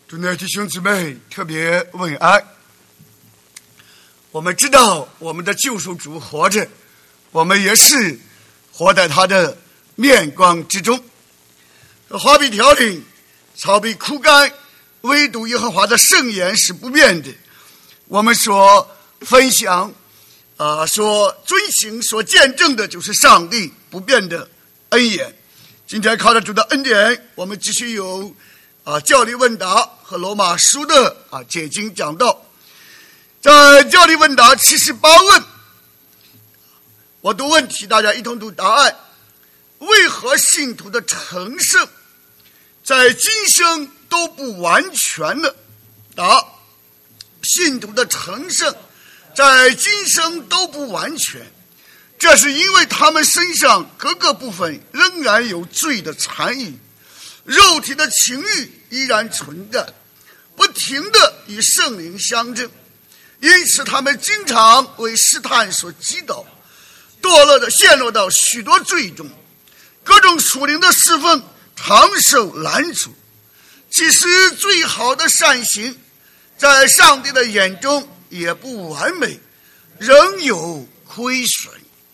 主内弟兄姊妹特别问安。我们知道我们的救赎主活着，我们也是活在他的面光之中。花被凋零，草被枯干，唯独耶和华的圣言是不变的。我们所分享所遵行所见证的就是上帝不变的恩言。今天靠着主的恩典，我们继续有教理问答和罗马书的解经讲道。在教理问答78问，我读问题，大家一同读答案。为何信徒的成圣在今生都不完全呢？答：信徒的成圣在今生都不完全，这是因为他们身上各个部分仍然有罪的残余，肉体的情欲依然存在，不停地与圣灵相争，因此他们经常为试探所击倒，堕落的陷落到许多罪中，各种属灵的侍奉常受拦阻。其实最好的善行在上帝的眼中也不完美，仍有亏损。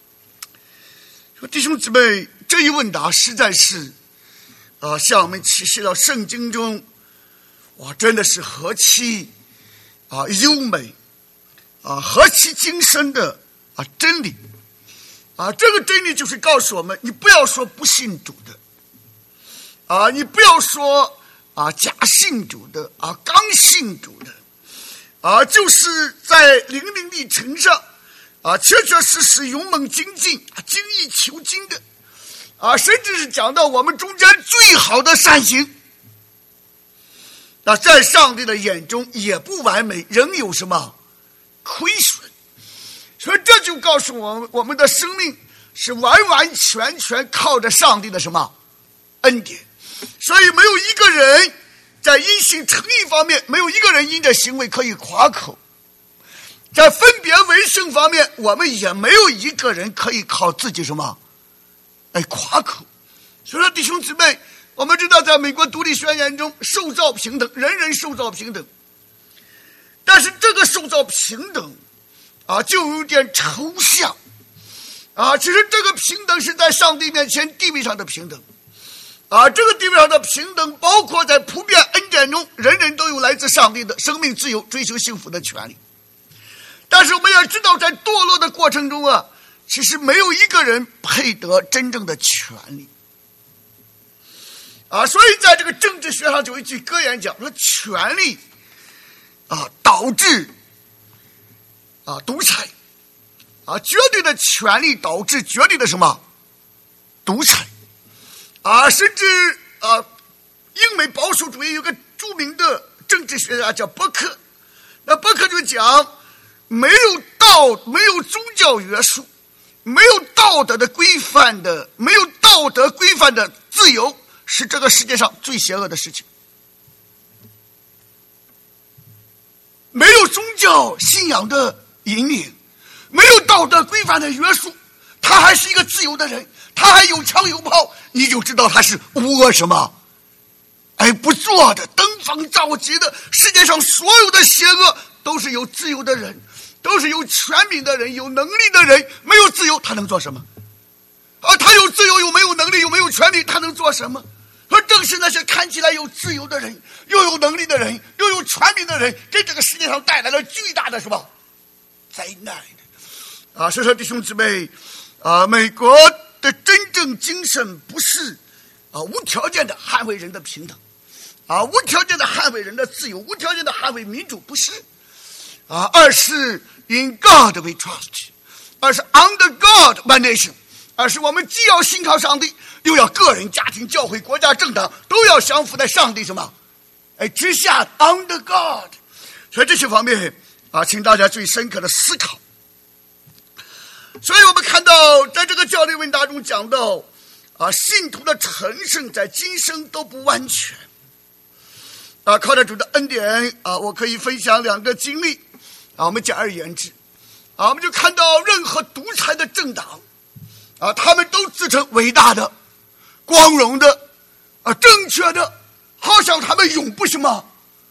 弟兄姊妹，这一问答实在是向我们启示到圣经中真的是何其优美何其精深的真理这个真理就是告诉我们，你不要说不信主的你不要说假信主的刚信主的就是在灵命历程上确确实实勇猛精进精益求精的甚至是讲到我们中间最好的善行，在上帝的眼中也不完美，仍有什么亏损。所以这就告诉我们的生命是完完全全靠着上帝的什么恩典。所以没有一个人在因信称义方面，没有一个人因着行为可以夸口，在分别为圣方面，我们也没有一个人可以靠自己什么夸口。所以说弟兄姊妹，我们知道在美国独立宣言中，受造平等，人人受造平等。但是这个受造平等就有点抽象其实这个平等是在上帝面前地位上的平等这个地位上的平等包括在普遍恩典中，人人都有来自上帝的生命自由、追求幸福的权利。但是我们也知道，在堕落的过程中其实没有一个人配得真正的权利所以在这个政治学上就有一句格言讲说，权力导致独裁绝对的权力导致绝对的什么独裁甚至英美保守主义有个著名的政治学家叫伯克，那伯克就讲，没有宗教约束，没有道德规范的自由，是这个世界上最邪恶的事情。没有宗教信仰的引领，没有道德规范的约束，他还是一个自由的人，他还有枪有炮，你就知道他是无恶什么不做的，登峰造极的。世界上所有的邪恶都是有自由的人，都是有权柄的人，有能力的人。没有自由他能做什么他有自由又没有能力又没有权柄，他能做什么？而正是那些看起来有自由的人，又有能力的人，又有权柄的人，给这个世界上带来了巨大的什么灾难所以说弟兄姊妹美国的真正精神不是无条件的捍卫人的平等无条件的捍卫人的自由，无条件的捍卫民主，不是而是 in God we trust， 而是 under God one nation， 而是我们既要信靠上帝，又要个人、家庭、教会、国家、政党都要降服在上帝什么之下 under God。 所以这些方面请大家最深刻的思考。所以我们看到在这个教理问答中讲到信徒的成圣在今生都不完全靠着主的恩典我可以分享2个经历我们简而言之我们就看到任何独裁的政党他们都自称伟大的、光荣的、正确的，好像他们永不什么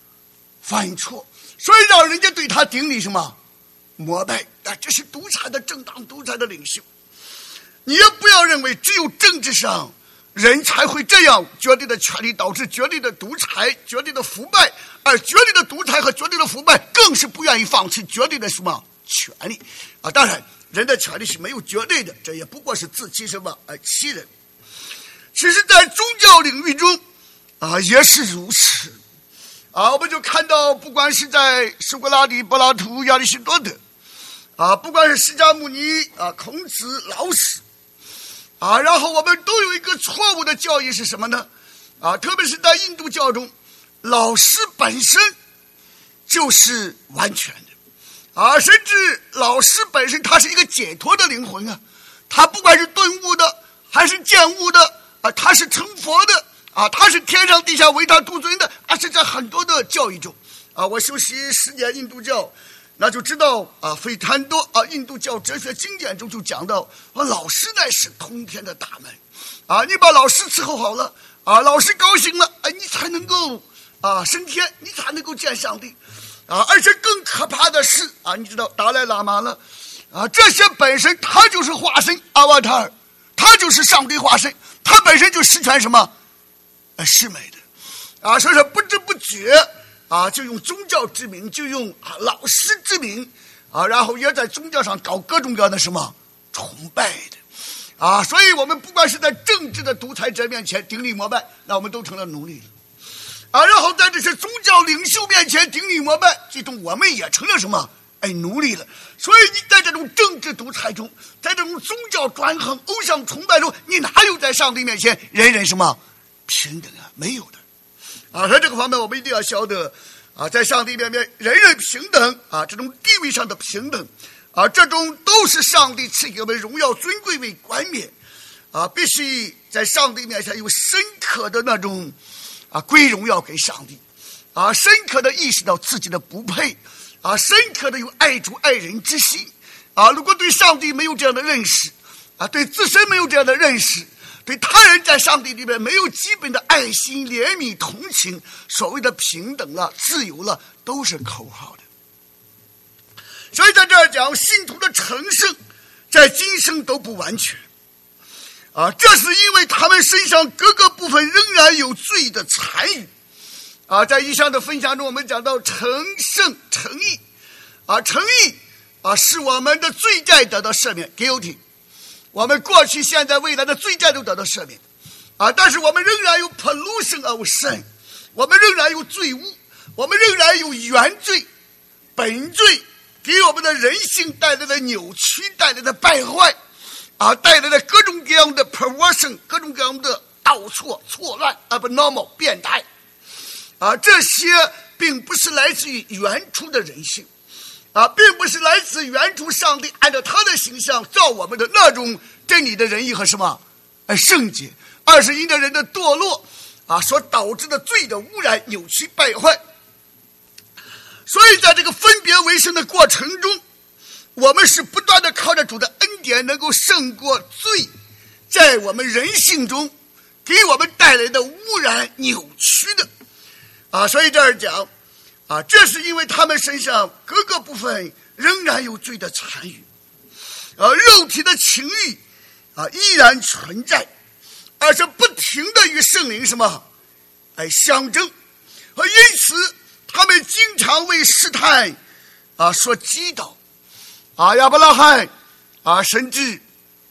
犯错，所以让人家对他顶礼什么膜拜。这是独裁的政党，独裁的领袖。你也不要认为只有政治上人才会这样绝对的权力导致绝对的独裁，绝对的腐败，而绝对的独裁和绝对的腐败更是不愿意放弃绝对的什么权利啊！当然人的权利是没有绝对的，这也不过是自欺什么欺人。其实在宗教领域中也是如此我们就看到不管是在苏格拉底、柏拉图、亚里士多德不管是释迦牟尼孔子、老子然后我们都有一个错误的教义是什么呢特别是在印度教中，老师本身就是完全的甚至老师本身他是一个解脱的灵魂他不管是顿悟的还是见悟的他是成佛的他是天上地下为他独尊的是在很多的教义中我修习10年印度教，那就知道非常多印度教哲学经典中就讲到老师乃是通天的大门你把老师伺候好了老师高兴了你才能够升天，你才能够见上帝而且更可怕的是你知道达赖喇嘛了这些本身他就是化身阿瓦塔尔，他就是上帝化身，他本身就实权什么是美的所以说不知不觉就用宗教之名，就用老师之名然后也在宗教上搞各种各样的什么崇拜的所以我们不管是在政治的独裁者面前顶礼膜拜，那我们都成了奴隶了然后在这些宗教领袖面前顶礼膜拜，最终我们也成了什么奴隶了。所以你在这种政治独裁中，在这种宗教专横、偶像崇拜中，你哪有在上帝面前人人什么平等没有的所以这个方面我们一定要晓得在上帝面前人人平等这种地位上的平等这种都是上帝赐给我们荣耀尊贵为冠冕必须在上帝面前有深刻的那种归荣耀给上帝深刻的意识到自己的不配深刻的有爱主爱人之心如果对上帝没有这样的认识对自身没有这样的认识，对他人在上帝里面没有基本的爱心、怜悯、同情，所谓的平等了、自由了，都是口号的。所以在这儿讲信徒的成圣在今生都不完全这是因为他们身上各个部分仍然有罪的残余在以上的分享中我们讲到成圣成义成义是我们的罪债得到赦免 guilty， 我们过去现在未来的罪债都得到赦免但是我们仍然有 pollution of sin， 我们仍然有罪污，我们仍然有原罪本罪给我们的人性带来的扭曲，带来的败坏带来的各种各样的 perversion， 各种各样的倒错错乱 abnormal 变态这些并不是来自于原初的人性并不是来自原初上帝按照他的形象造我们的那种真理的仁义和什么圣洁，而是因着人的堕落所导致的罪的污染、扭曲、败坏。所以在这个分别为圣的过程中，我们是不断的靠着主的恩典能够胜过罪在我们人性中给我们带来的污染、扭曲的所以这儿讲这是因为他们身上各个部分仍然有罪的残余肉体的情欲依然存在，而是不停的与圣灵什么相争因此他们经常为试探所击倒亚伯拉罕甚至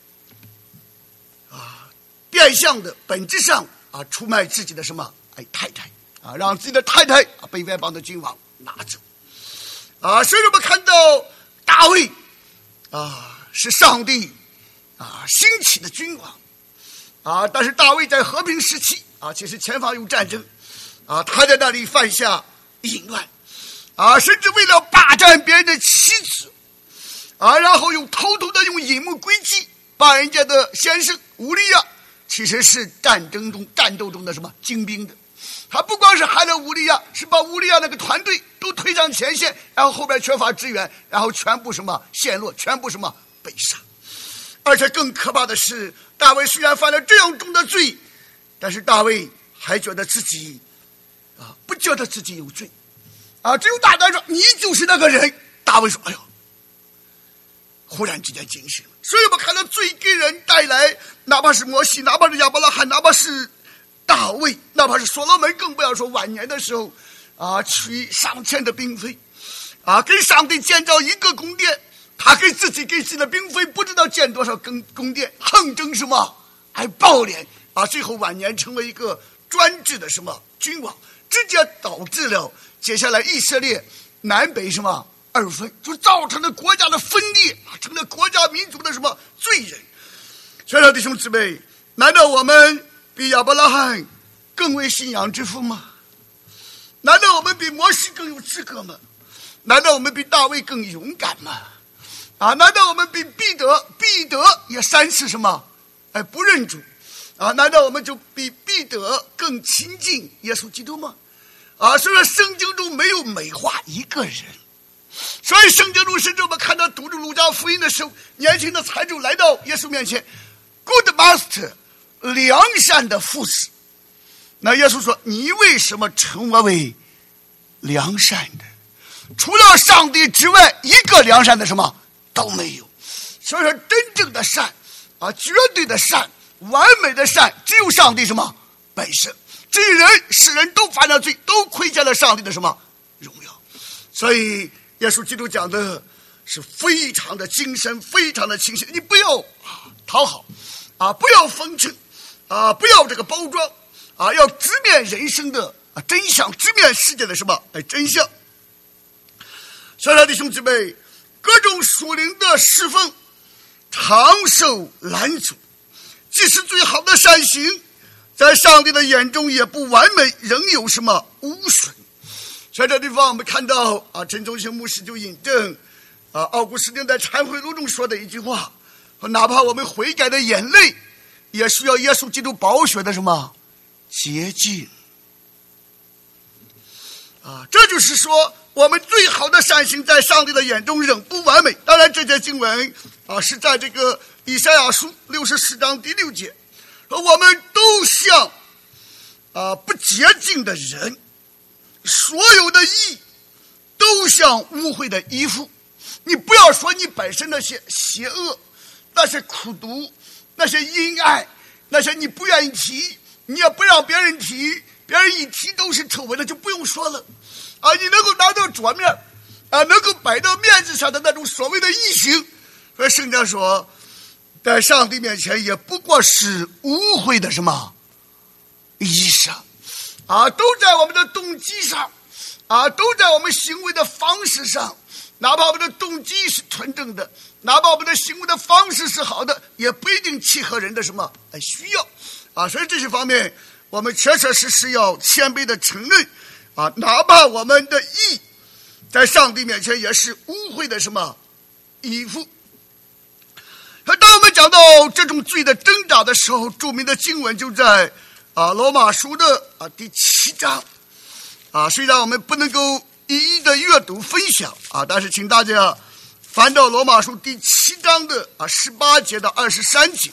变相的本质上出卖自己的什么太太让自己的太太被外邦的君王拿走所以我们看到大卫是上帝兴起的君王但是大卫在和平时期其实前方有战争他在那里犯下淫乱甚至为了霸占别人的妻子然后偷偷的用隐谋诡计把人家的先生乌利亚其实是战斗中的什么精兵的，他不光是害了乌利亚，是把乌利亚那个团队都推上前线，然后后边缺乏支援，然后全部什么陷落，全部什么被杀。而且更可怕的是，大卫虽然犯了这样重的罪，但是大卫还觉得自己不觉得自己有罪只有大胆说你就是那个人。大卫说哎呦，忽然之间惊醒了。所以我们看到罪给人带来，哪怕是摩西，哪怕是亚伯拉罕，哪怕是大卫，哪怕是所罗门，更不要说晚年的时候取上千的兵费给上帝建造一个宫殿，他给自己的兵费不知道建多少宫殿，横征什么还暴敛最后晚年成为一个专制的什么君王，直接导致了接下来以色列南北什么二分，就造成了国家的分裂成了国家民族的什么罪人。所以说弟兄姊妹，难道我们比亚伯拉罕更为信仰之父吗？难道我们比摩西更有资格吗？难道我们比大卫更勇敢吗？难道我们比彼得也3次什么不认主难道我们就比彼得更亲近耶稣基督吗？所以说圣经中没有美化一个人。所以圣经中甚至我们看到读着路加福音的时候，年轻的财主来到耶稣面前， Good Master， 良善的父子。那耶稣说你为什么称我为良善的？除了上帝之外，一个良善的什么都没有。所以说真正的善绝对的善，完美的善，只有上帝什么本身。至于人，世人都犯了罪，都亏欠了上帝的什么荣耀。所以耶稣基督讲的是非常的精深，非常的清晰。你不要讨好不要风尘不要这个包装要直面人生的真相，直面世界的什么真相。所以说弟兄姊妹，各种属灵的侍奉常受拦阻，即使最好的善行，在上帝的眼中也不完美，仍有什么污损。在这地方我们看到陈忠兴牧师就引证奥古斯丁在忏悔录中说的一句话，哪怕我们悔改的眼泪也需要耶稣基督宝血的什么洁净这就是说我们最好的善行在上帝的眼中仍不完美。当然这节经文是在这个以赛亚书64章第6节，我们都像不洁净的人，所有的义都像污秽的衣服。你不要说你本身那些邪恶，那些苦毒，那些阴暗，那些你不愿意提，你也不让别人提，别人一提都是丑闻的，就不用说了你能够拿到桌面能够摆到面子上的那种所谓的义行，所以圣经说在上帝面前也不过是污秽的什么衣裳都在我们的动机上都在我们行为的方式上。哪怕我们的动机是纯正的，哪怕我们的行为的方式是好的，也不一定契合人的什么需要所以这些方面我们确确实实要谦卑的承认哪怕我们的义在上帝面前也是污秽的什么衣服。当我们讲到这种罪的挣扎的时候，著名的经文就在罗马书的第7章虽然我们不能够一一的阅读分享但是请大家翻到罗马书第7章的18节到23节。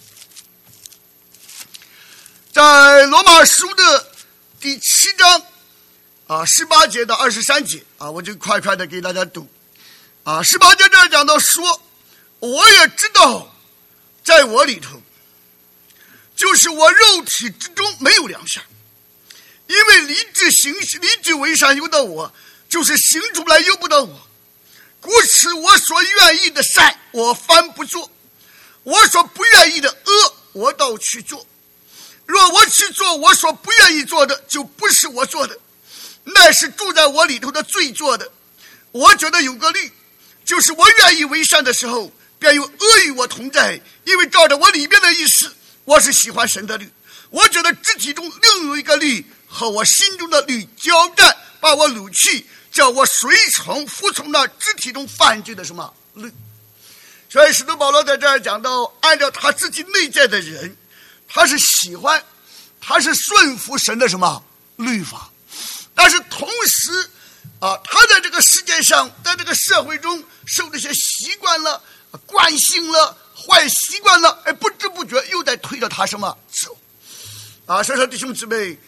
在罗马书的第7章18节到23节我就快快的给大家读18节这儿讲到说，我也知道在我里头，就是我肉体之中没有良善，因为立志为善由得我，就是行出来由不得我。故此我所愿意的善我反不做，我所不愿意的恶我倒去做。若我去做我所不愿意做的，就不是我做的，乃是住在我里头的罪做的。我觉得有个律，就是我愿意为善的时候，便有恶与我同在，因为照着我里边的意思，我是喜欢神的律。我觉得肢体中另有一个律和我心中的律交战，把我掳去，叫我随从服从那肢体中犯罪的什么律。所以使徒保罗在这儿讲到，按照他自己内在的人，他是喜欢，他是顺服神的什么律法，但是同时他在这个世界上，在这个社会中受这些习惯了、惯性了、坏习惯了，不知不觉又在推着他什么走所以说弟兄姊妹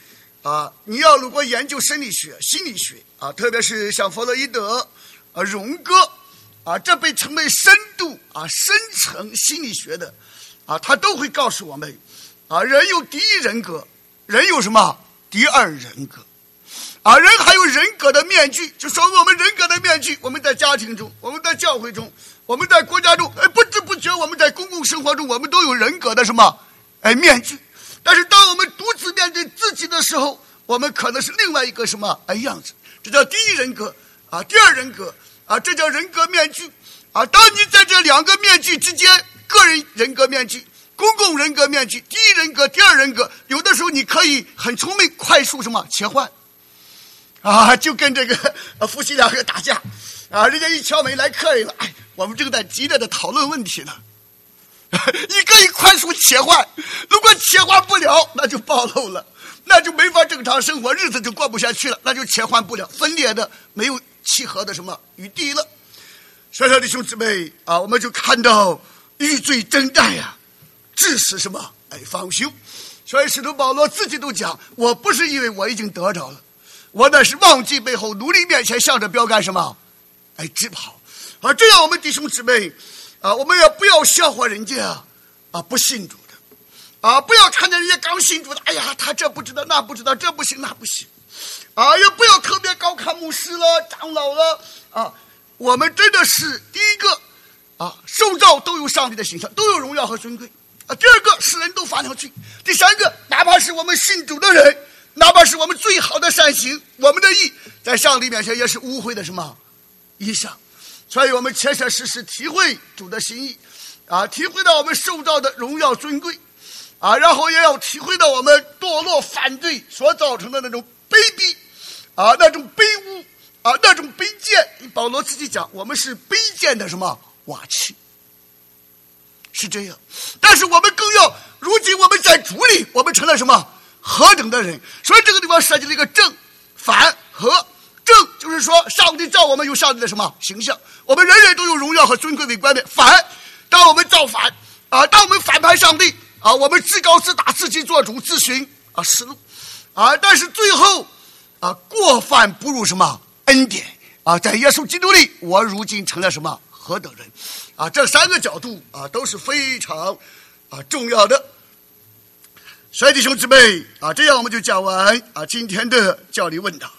你要如果研究生理学、心理学特别是像弗洛伊德、荣格这被称为深度深层心理学的他都会告诉我们人有第一人格，人有什么第二人格人还有人格的面具，就说我们人格的面具，我们在家庭中，我们在教会中，我们在国家中不知不觉我们在公共生活中我们都有人格的什么面具。但是当我们独自面对自己的时候，我们可能是另外一个什么样子，这叫第一人格第二人格这叫人格面具当你在这两个面具之间，个人人格面具、公共人格面具、第一人格、第二人格，有的时候你可以很聪明快速什么切换就跟这个夫妻两个打架人家一敲门来客人了，我们正在激烈的讨论问题呢你可以快速切换，如果切换不了那就暴露了，那就没法正常生活，日子就过不下去了，那就切换不了，分裂的没有契合的什么余地了。所以说弟兄姊妹我们就看到欲罪征战致使什么方休。所以使徒保罗自己都讲，我不是因为我已经得着了，我乃是忘记背后，努力面前，向着标杆什么直跑这样我们弟兄姊妹我们也不要笑话人家不信主的不要看见人家刚信主的，哎呀他这不知道那不知道，这不行那不行也不要特别高看牧师了长老了我们真的是第一个受造都有上帝的形象，都有荣耀和尊贵第二个世人都犯了罪，第三个哪怕是我们信主的人，哪怕是我们最好的善行，我们的义在上帝面前也是污秽的什么衣裳。所以我们切切实实体会主的心意体会到我们受造的荣耀尊贵然后也要体会到我们堕落犯罪所造成的那种卑鄙那种卑污那种卑贱。保罗自己讲，我们是卑贱的什么瓦器，是这样。但是我们更要，如今我们在主里，我们成了什么何等的人。所以这个地方涉及了一个正反和。正就是说上帝造我们有上帝的什么形象，我们人人都有荣耀和尊贵为冠冕。反，当我们造反当我们反叛上帝我们自高自大，自己做主，自寻失路但是最后过犯不入什么恩典在耶稣基督里，我如今成了什么何等人这三个角度都是非常重要的。所以弟兄姊妹这样我们就讲完今天的教理问答。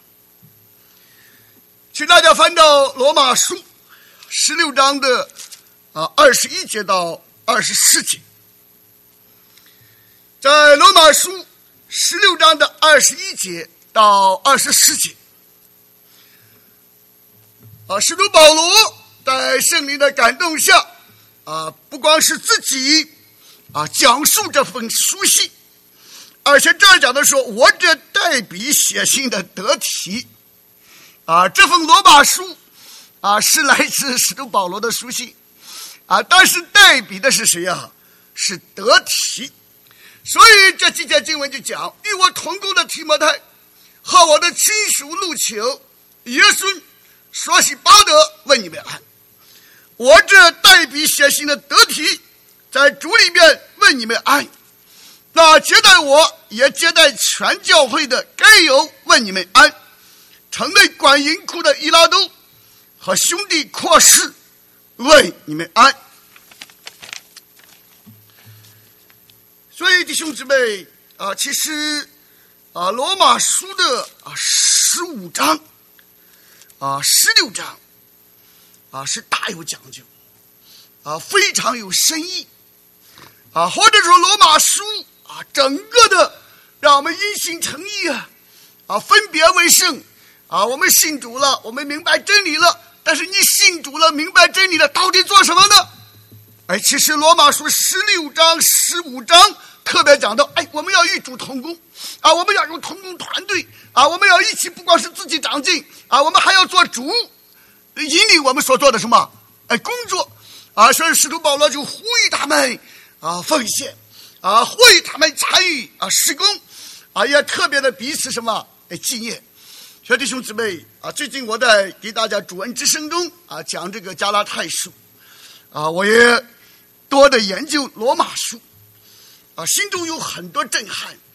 请大家翻到罗马书16章的21节到24节。在罗马书16章的21节到24节使徒保罗在圣灵的感动下不光是自己讲述这封书信，而且这儿讲的说，我这代笔写信的得体这封罗马书是来自使徒保罗的书信但是代笔的是谁是得体。所以这几节经文就讲，与我同工的提摩太和我的亲属路求、耶孙、索西巴德问你们安。我这代笔写信的得体，在主里面问你们安。那接待我也接待全教会的该有问你们安。城内管银库的伊拉都和兄弟阔士问你们安。所以弟兄姊妹其实罗马书的15章16章是大有讲究非常有深意或者说罗马书整个的让我们因信称义分别为圣我们信主了，我们明白真理了，但是你信主了明白真理了，到底做什么呢？其实罗马书16章15章特别讲到我们要与主同工我们要有同工团队我们要一起，不光是自己长进我们还要做主引领我们所做的什么工作所以使徒保罗就呼吁他们奉献呼吁他们参与事工也特别的彼此什么纪念。所以弟兄姊妹最近我在给大家主恩之声中讲这个加拉太书我也多的研究罗马书心中有很多震撼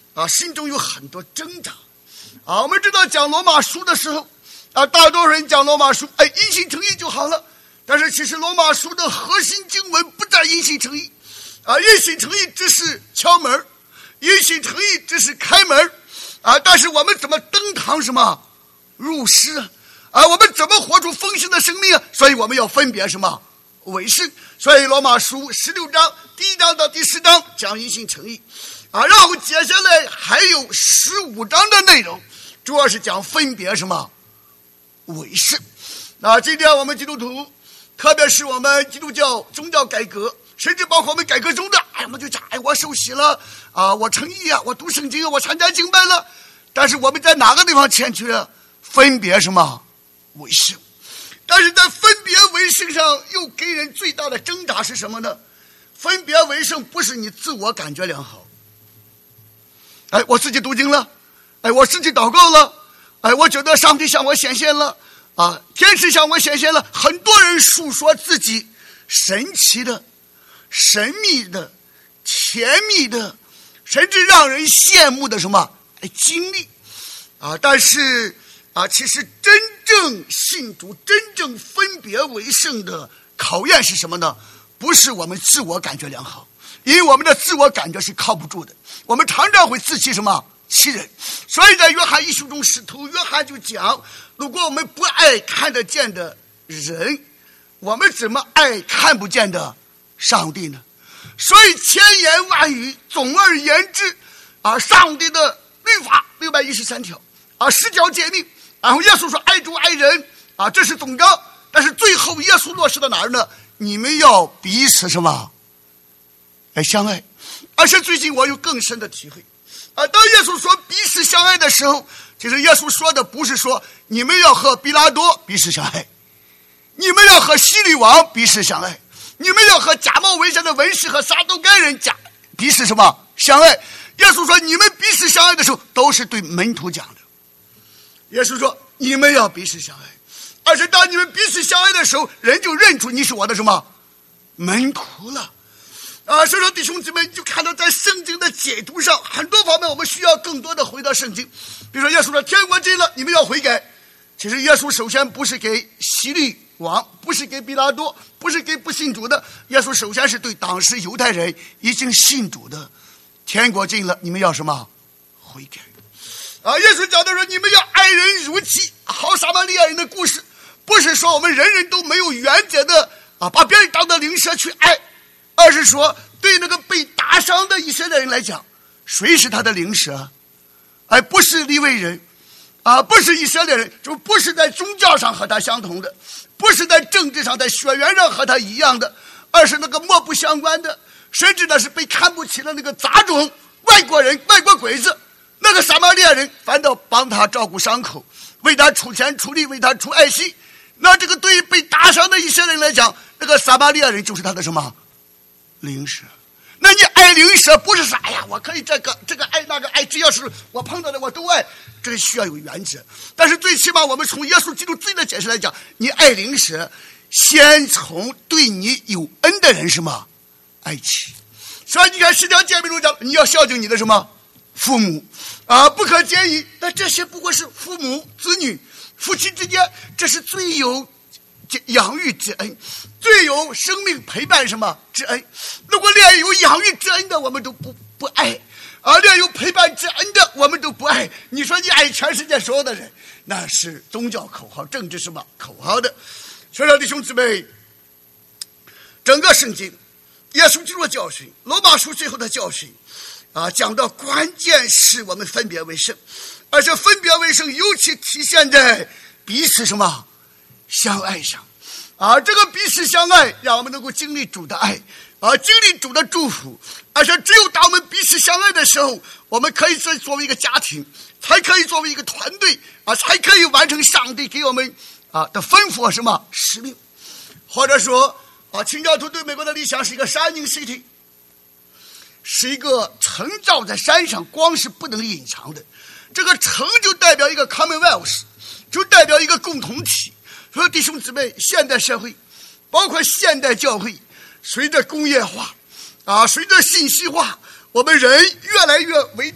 心中有很多挣扎我们知道讲罗马书的时候大多数人讲罗马书因信称义就好了，但是其实罗马书的核心经文不在因信称义因信称义只是敲门，因信称义只是开门但是我们怎么登堂什么入室我们怎么活出丰盛的生命所以我们要分别什么为圣。所以罗马书16章第1章到第10章讲因信称义然后接下来还有15章的内容，主要是讲分别什么为圣。今天我们基督徒，特别是我们基督教宗教改革，甚至包括我们改革中的我们就讲我受洗了我称义我读圣经我参加敬拜了，但是我们在哪个地方欠缺分别什么为圣？但是在分别为圣上又给人最大的挣扎是什么呢？分别为圣不是你自我感觉良好我自己读经了我自己祷告了我觉得上帝向我显现了天使向我显现了。很多人述说自己神奇的、神秘的、甜蜜的，甚至让人羡慕的什么经历但是其实真正信主、真正分别为圣的考验是什么呢？不是我们自我感觉良好，因为我们的自我感觉是靠不住的，我们常常会自欺什么欺人。所以在约翰一书中，使徒约翰就讲，如果我们不爱看得见的人，我们怎么爱看不见的上帝呢？所以千言万语，总而言之上帝的律法613条10条诫命，然后耶稣说爱主爱人这是总纲。但是最后耶稣落实到哪儿呢？你们要彼此什么相爱。而且最近我有更深的体会当耶稣说彼此相爱的时候，其实耶稣说的不是说你们要和比拉多彼此相爱，你们要和希律王彼此相爱，你们要和假冒为善的文士和撒都该人彼此什么相爱。耶稣说你们彼此相爱的时候都是对门徒讲的。耶稣说你们要彼此相爱，而且当你们彼此相爱的时候，人就认出你是我的什么门徒了所以说弟兄姊妹，就看到在圣经的解读上很多方面我们需要更多的回到圣经。比如说耶稣说天国近了，你们要悔改。其实耶稣首先不是给希律王，不是给比拉多，不是给不信主的，耶稣首先是对当时犹太人已经信主的，天国近了，你们要什么悔改耶稣讲的说你们要爱人如己。好撒玛利亚人的故事不是说我们人人都没有原则的把别人当作灵蛇去爱，而是说对那个被打伤的以色列人来讲，谁是他的灵蛇不是利未人不是以色列人，就不是在宗教上和他相同的，不是在政治上在血缘上和他一样的，而是那个漠不相关的，甚至是被看不起的那个杂种外国人、外国鬼子。那个撒玛利亚人反倒帮他照顾伤口，为他出钱出力，为他出爱心。那这个对于被打伤的一些人来讲，那个撒玛利亚人就是他的什么灵蛇。那你爱灵蛇不是说我可以这个爱那个爱，只要是我碰到的我都爱，这需要有原则。但是最起码我们从耶稣基督自己的解释来讲，你爱灵蛇先从对你有恩的人什么爱起。所以你看10条诫命中讲你要孝敬你的什么父母不可奸淫。但这些不过是父母子女夫妻之间，这是最有养育之恩，最有生命陪伴什么之恩。如果连有养育之恩的我们都不爱连有陪伴之恩的我们都不爱，你说你爱全世界所有的人，那是宗教口号、政治什么口号的。所以说弟兄姊妹，整个圣经耶稣基督的教训，罗马书最后的教训讲到关键是我们分别为圣，而且分别为圣尤其体现在彼此什么相爱上这个彼此相爱让我们能够经历主的爱经历主的祝福。而且只有当我们彼此相爱的时候，我们可以作为一个家庭，才可以作为一个团队才可以完成上帝给我们的吩咐什么使命。或者说清教徒对美国的理想是一个 shining city， 是一个城罩在山上，光是不能隐藏的。这个城就代表一个 commonwealth， 就代表一个共同体。所以弟兄姊妹，现代社会包括现代教会，随着工业化随着信息化，我们人越来越围绕工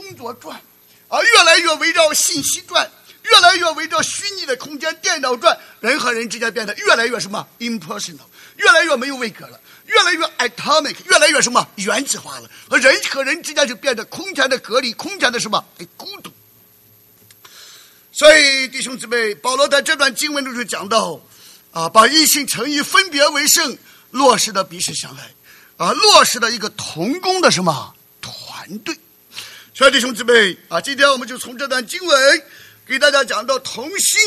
工作转，越来越围绕信息转，越来越围绕虚拟的空间电脑转，人和人之间变得越来越什么 impersonal， 越来越没有位格了，越来越 atomic， 越来越什么原子化了，和人和人之间就变得空前的隔离，空前的什么孤独。所以弟兄姊妹，保罗在这段经文中就讲到把一心诚意分别为圣落实的彼此相爱，落实的一个同工的什么团队。所以弟兄姊妹今天我们就从这段经文给大家讲到同心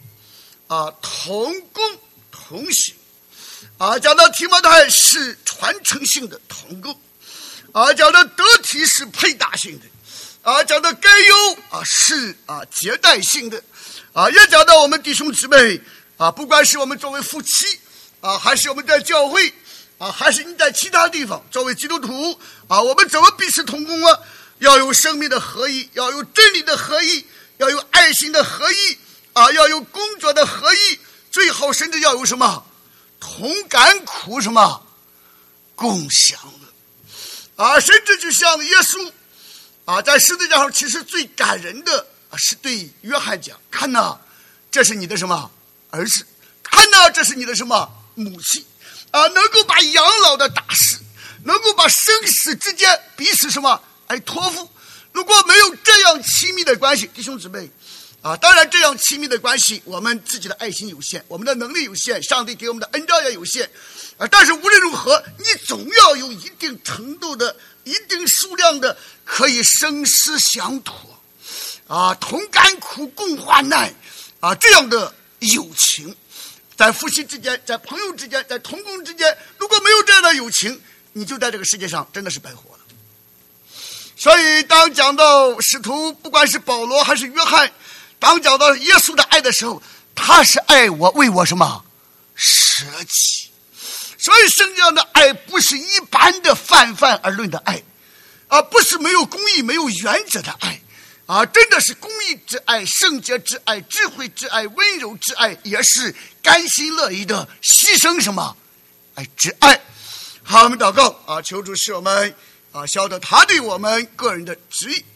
同工同行讲到提摩太是传承性的同工讲到得体是配搭性的讲到该忧是接待性的也讲到我们弟兄姊妹不管是我们作为夫妻还是我们在教会还是你在其他地方作为基督徒我们怎么彼此同工要有生命的合一，要有真理的合一，要有爱心的合一要有工作的合一，最后甚至要有什么同甘苦什么共享的甚至就像耶稣在十字架上，其实最感人的是对约翰讲：看哪，这是你的什么儿子；看哪，这是你的什么母亲能够把养老的大事，能够把生死之间彼此什么托付。如果没有这样亲密的关系，弟兄姊妹当然这样亲密的关系，我们自己的爱心有限，我们的能力有限，上帝给我们的恩召也有限但是无论如何，你总要有一定程度的、一定数量的可以生死相托同甘苦共患难这样的友情，在夫妻之间，在朋友之间，在同工之间，如果没有这样的友情，你就在这个世界上真的是白活了。所以当讲到使徒，不管是保罗还是约翰，当讲到耶稣的爱的时候，他是爱我，为我什么舍己。所以圣经上的爱不是一般的泛泛而论的爱不是没有公义没有原则的爱真的是公义之爱、圣洁之爱、智慧之爱、温柔之爱，也是甘心乐意的牺牲什么之爱。好，我们祷告求主使我们晓得他对我们个人的旨意。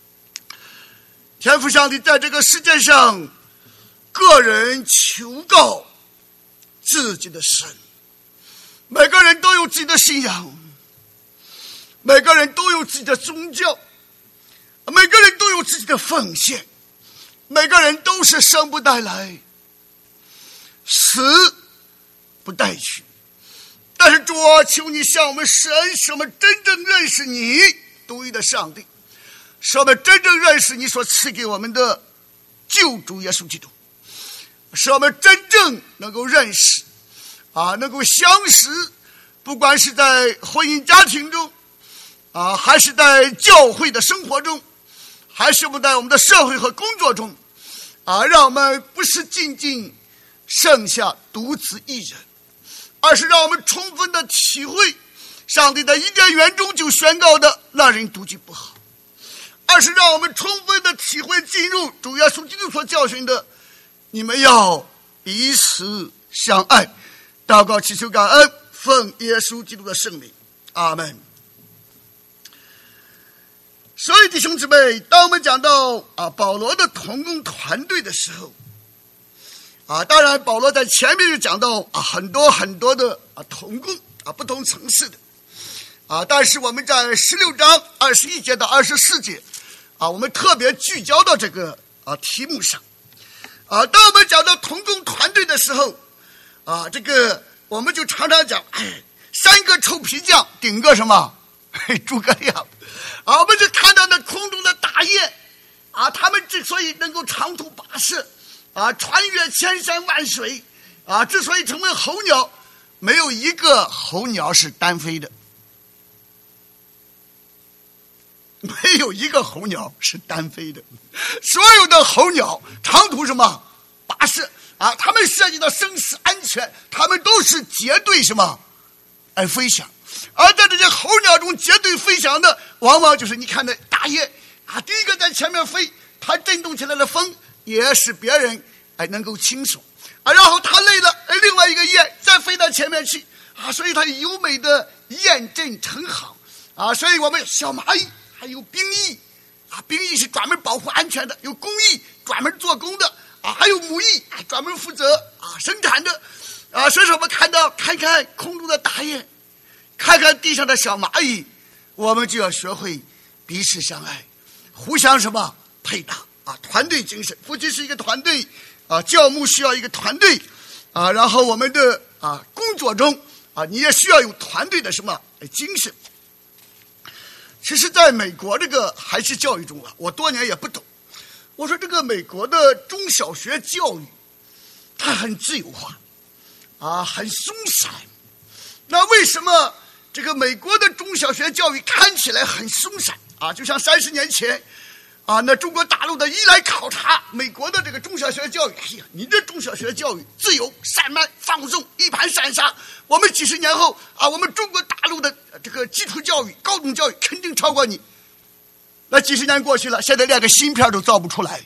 天父上帝，在这个世界上，个人求告自己的神，每个人都有自己的信仰，每个人都有自己的宗教，每个人都有自己的奉献，每个人都是生不带来，死不带去。但是主求你向我们神，使我们真正认识你独一的上帝，使我们真正认识你所赐给我们的救主耶稣基督，使我们真正能够认识能够相识，不管是在婚姻家庭中还是在教会的生活中，还是在我们的社会和工作中让我们不是仅仅剩下独自一人，而是让我们充分的体会上帝在伊甸园中就宣告的那人独居不好，而是让我们充分的体会进入主耶稣基督所教训的你们要彼此相爱。祷告祈求感恩，奉耶稣基督的圣名，阿们。所以弟兄姊妹，当我们讲到保罗的同工团队的时候当然保罗在前面就讲到很多很多的同工不同层次的但是我们在16章21节到24节我们特别聚焦到这个题目上当我们讲到同工团队的时候这个我们就常常讲三个臭皮匠顶个什么诸葛亮我们就看到那空中的大雁他们之所以能够长途跋涉穿越千山万水之所以成为候鸟，没有一个候鸟是单飞的，没有一个候鸟是单飞的，所有的候鸟长途什么跋涉他们涉及到生死安全，他们都是结队什么飞翔。而在这些候鸟中结队飞翔的，往往就是你看那大雁第一个在前面飞，它震动起来的风也使别人能够轻松然后它累了另外一个雁再飞到前面去所以它优美的雁阵成行所以我们小蚂蚁还有兵役兵役是专门保护安全的，有工役专门做工的还有母役专门负责生产的所以说我们看看空中的大雁，看看地上的小蚂蚁，我们就要学会彼此相爱，互相什么配搭团队精神。夫妻是一个团队教牧需要一个团队然后我们的工作中你也需要有团队的什么精神。其实在美国这个孩子教育中我多年也不懂，我说这个美国的中小学教育它很自由化很松散。那为什么这个美国的中小学教育看起来很松散就像30年前那中国大陆的一来考察美国的这个中小学教育，你这中小学教育自由散漫放纵一盘散沙，我们几十年后我们中国大陆的这个基础教育高等教育肯定超过你。那几十年过去了，现在连个芯片都造不出来。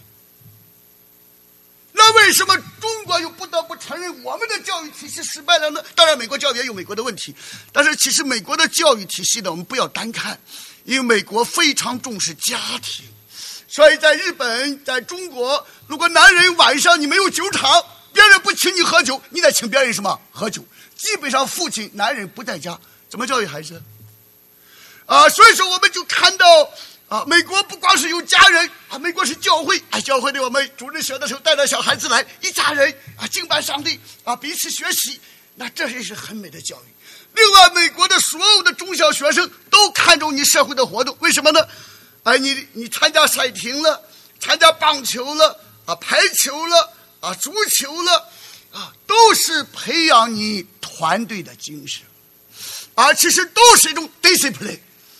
那为什么中国又不得不承认我们的教育体系失败了呢？当然美国教育也有美国的问题，但是其实美国的教育体系呢，我们不要单看，因为美国非常重视家庭。所以在日本在中国，如果男人晚上你没有酒场，别人不请你喝酒，你得请别人什么喝酒，基本上父亲男人不在家，怎么教育孩子所以说我们就看到美国不光是有家人美国是教会教会里我们主日学的时候带着小孩子来，一家人敬拜上帝彼此学习，那这也是很美的教育。另外美国的所有的中小学生都看重你社会的活动，为什么呢？你参加赛艇了，参加棒球了排球了足球了都是培养你团队的精神其实都是一种 discipline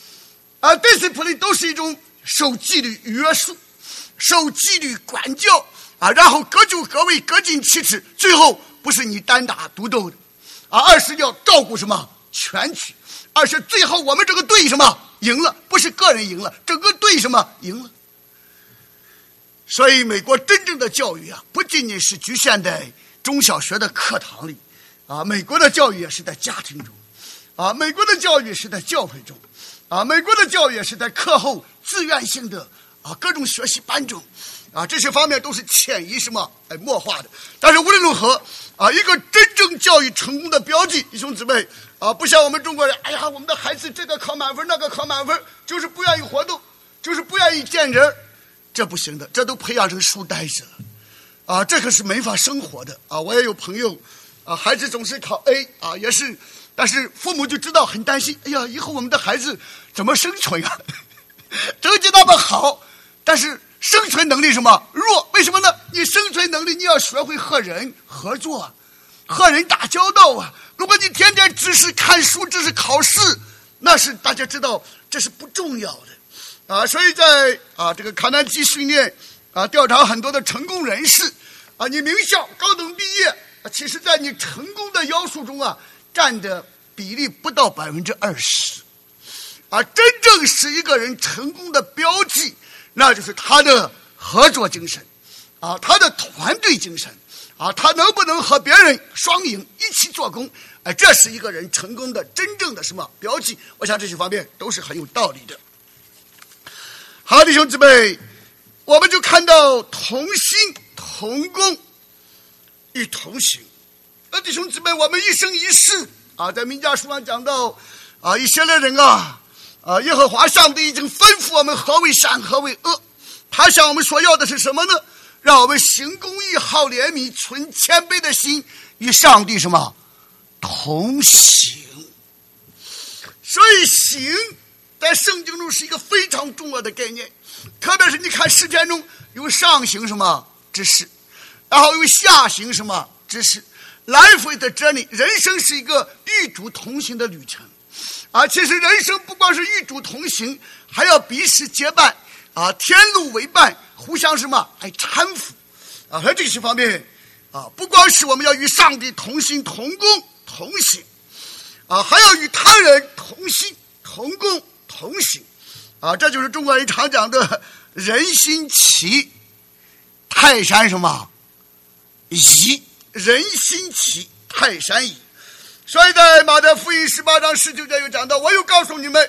discipline 都是一种受纪律约束，受纪律管教然后各就各位，各尽其职，最后不是你单打独斗的而是要照顾什么全局，而是最后我们这个队什么赢了，不是个人赢了，整个队什么赢了。所以美国真正的教育不仅仅是局限在中小学的课堂里美国的教育也是在家庭中美国的教育是在教会中美国的教育也是在课后自愿性的各种学习班中这些方面都是潜移什么默化的。但是无论如何一个真正教育成功的标记，弟兄姊妹不像我们中国人，我们的孩子这个考满分那个考满分，就是不愿意活动，就是不愿意见人，这不行的，这都培养成书呆子了这可是没法生活的我也有朋友孩子总是考 A 也是，但是父母就知道很担心，以后我们的孩子怎么生存成绩那么好，但是生存能力什么弱，为什么呢？你生存能力你要学会和人合作和人打交道如果你天天只是看书，只是考试，那是大家知道这是不重要的所以在这个卡耐基训练调查很多的成功人士你名校高等毕业其实在你成功的要素中占的比例不到20%真正是一个人成功的标记，那就是他的合作精神他的团队精神他能不能和别人双赢一起做工这是一个人成功的真正的什么标记。我想这些方面都是很有道理的。好，弟兄姊妹，我们就看到同心同工与同行弟兄姊妹，我们一生一世在民家书上讲到以色列人耶和华上帝已经吩咐我们何为善何为恶，他向我们所要的是什么呢？让我们行公义好怜悯存谦卑的心与上帝什么同行。所以行在圣经中是一个非常重要的概念，特别是你看诗篇中有上行什么之事，然后有下行什么之事。 Life with the journey， 人生是一个与主同行的旅程其实人生不光是与主同行，还要彼此结伴天路为伴，互相什么来搀扶和这些方面不光是我们要与上帝同心同工同行还要与他人同心同工同行这就是中国人常讲的人心齐泰山什么移，人心齐泰山移。所以在马太福音18章19节有讲到，我又告诉你们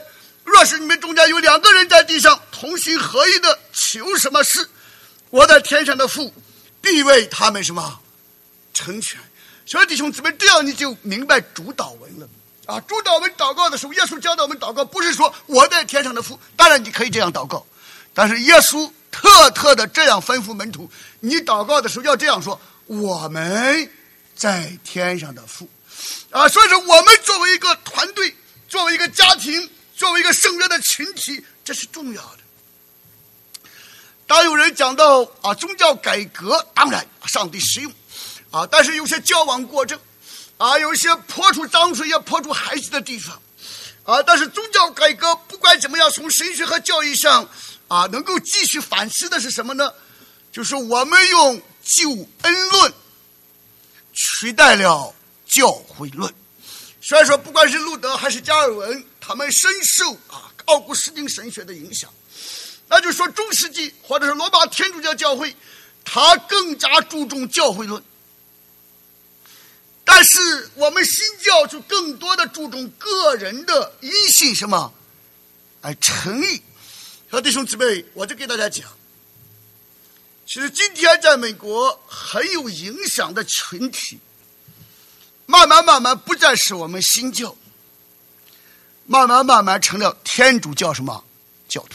若是你们中间有2个人在地上同心合意的求什么事，我在天上的父必为他们什么成全。所以弟兄姊妹，这样你就明白主祷文了啊！主祷文祷告的时候，耶稣教导我们祷告，不是说我在天上的父，当然你可以这样祷告，但是耶稣特的这样吩咐门徒，你祷告的时候要这样说：我们在天上的父啊！所以说我们作为一个团队，作为一个家庭，作为一个圣约的群体，这是重要的。当有人讲到宗教改革，当然上帝使用但是有些矫枉过正有一些泼出脏水也泼出海水的地方但是宗教改革不管怎么样，从神学和教义上能够继续反思的是什么呢？就是我们用救恩论取代了教会论。所以说不管是路德还是加尔文，他们深受奥古斯丁神学的影响。那就是说中世纪或者是罗马天主教教会，他更加注重教会论，但是我们新教就更多的注重个人的因信什么诚意。和弟兄姊妹，我就给大家讲，其实今天在美国很有影响的群体，慢慢不再是我们新教，慢慢成了天主教什么教徒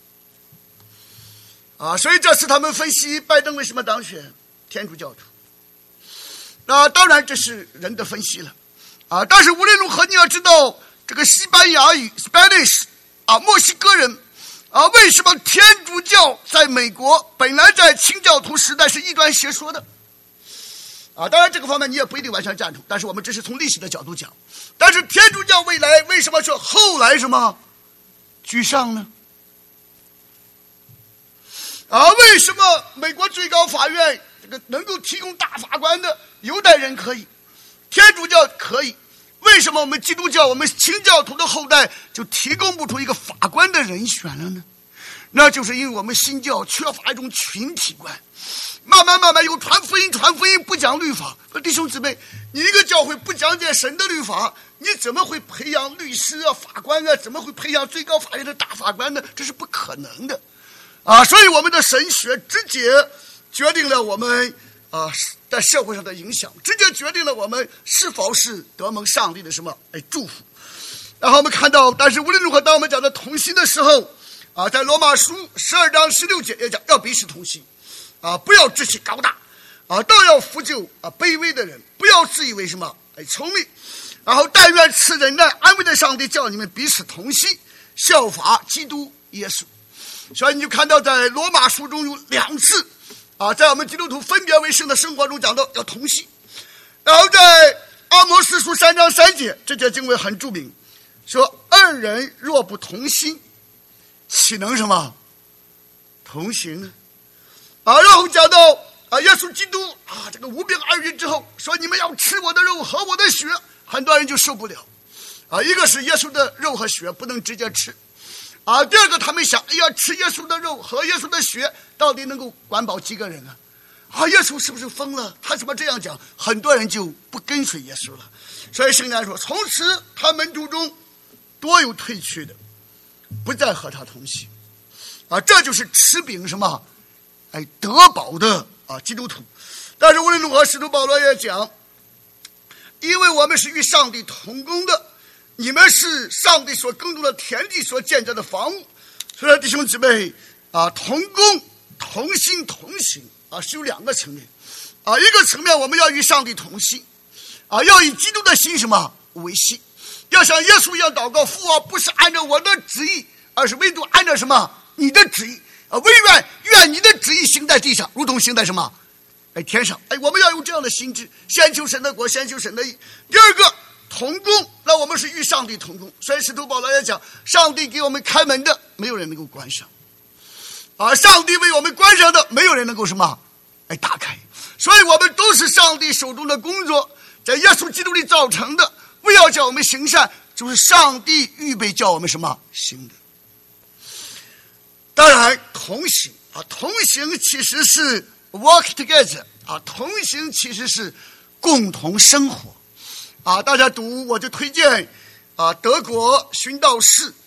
所以这次他们分析拜登为什么当选天主教徒，当然这是人的分析了但是无论如何你要知道，这个西班牙语 Spanish 墨西哥人为什么天主教在美国本来在清教徒时代是异端邪说的当然这个方面你也不一定完全赞同，但是我们只是从历史的角度讲。但是天主教未来为什么说后来什么居上呢？为什么美国最高法院这个能够提供大法官的犹太人可以，天主教可以，为什么我们基督教我们清教徒的后代就提供不出一个法官的人选了呢？那就是因为我们新教缺乏一种群体观，慢慢有传福音不讲律法。弟兄姊妹，你一个教会不讲解神的律法，你怎么会培养律师法官怎么会培养最高法院的大法官呢？这是不可能的所以我们的神学直接决定了我们在社会上的影响，直接决定了我们是否是得蒙上帝的什么祝福。然后我们看到，但是无论如何，当我们讲到同心的时候在罗马书12章16节也讲要彼此同心不要志气高大都要扶救卑微的人，不要自以为什么聪明，然后但愿赐忍耐安慰的上帝叫你们彼此同心，效法基督耶稣。所以你就看到在罗马书中有2次在我们基督徒分别为圣的生活中讲到要同心。然后在阿摩司书3章3节，这节经文很著名，说2人若不同心，岂能什么同行呢？然后讲到耶稣基督这个无病而愈之后，说你们要吃我的肉喝我的血，很多人就受不了一个是耶稣的肉和血不能直接吃第二个他们想吃耶稣的肉和耶稣的血到底能够管饱几个人耶稣是不是疯了？他怎么这样讲？很多人就不跟随耶稣了。所以圣经说从此他门徒中多有退去的，不再和他同行这就是吃饼什么得饱的基督徒。但是无论如何，使徒保罗也讲，因为我们是与上帝同工的，你们是上帝所耕种的田地所建造的房屋。所以弟兄姊妹同工同心同行是有2个层面一个层面我们要与上帝同心要以基督的心什么为心，要像耶稣一样祷告，父不是按照我的旨意，而是唯独按照什么你的旨意唯愿你的旨意行在地上，如同行在什么天上。我们要有这样的心智，先求神的国，先求神的义。第二个同工，那我们是与上帝同工。所以使徒保罗也讲，上帝给我们开门的，没有人能够关上上帝为我们关上的，没有人能够什么打开。所以我们都是上帝手中的工作，在耶稣基督里造成的。不要叫我们行善，就是上帝预备叫我们什么行的。当然同行同行其实是 work together 同行其实是共同生活大家读，我就推荐德国殉道士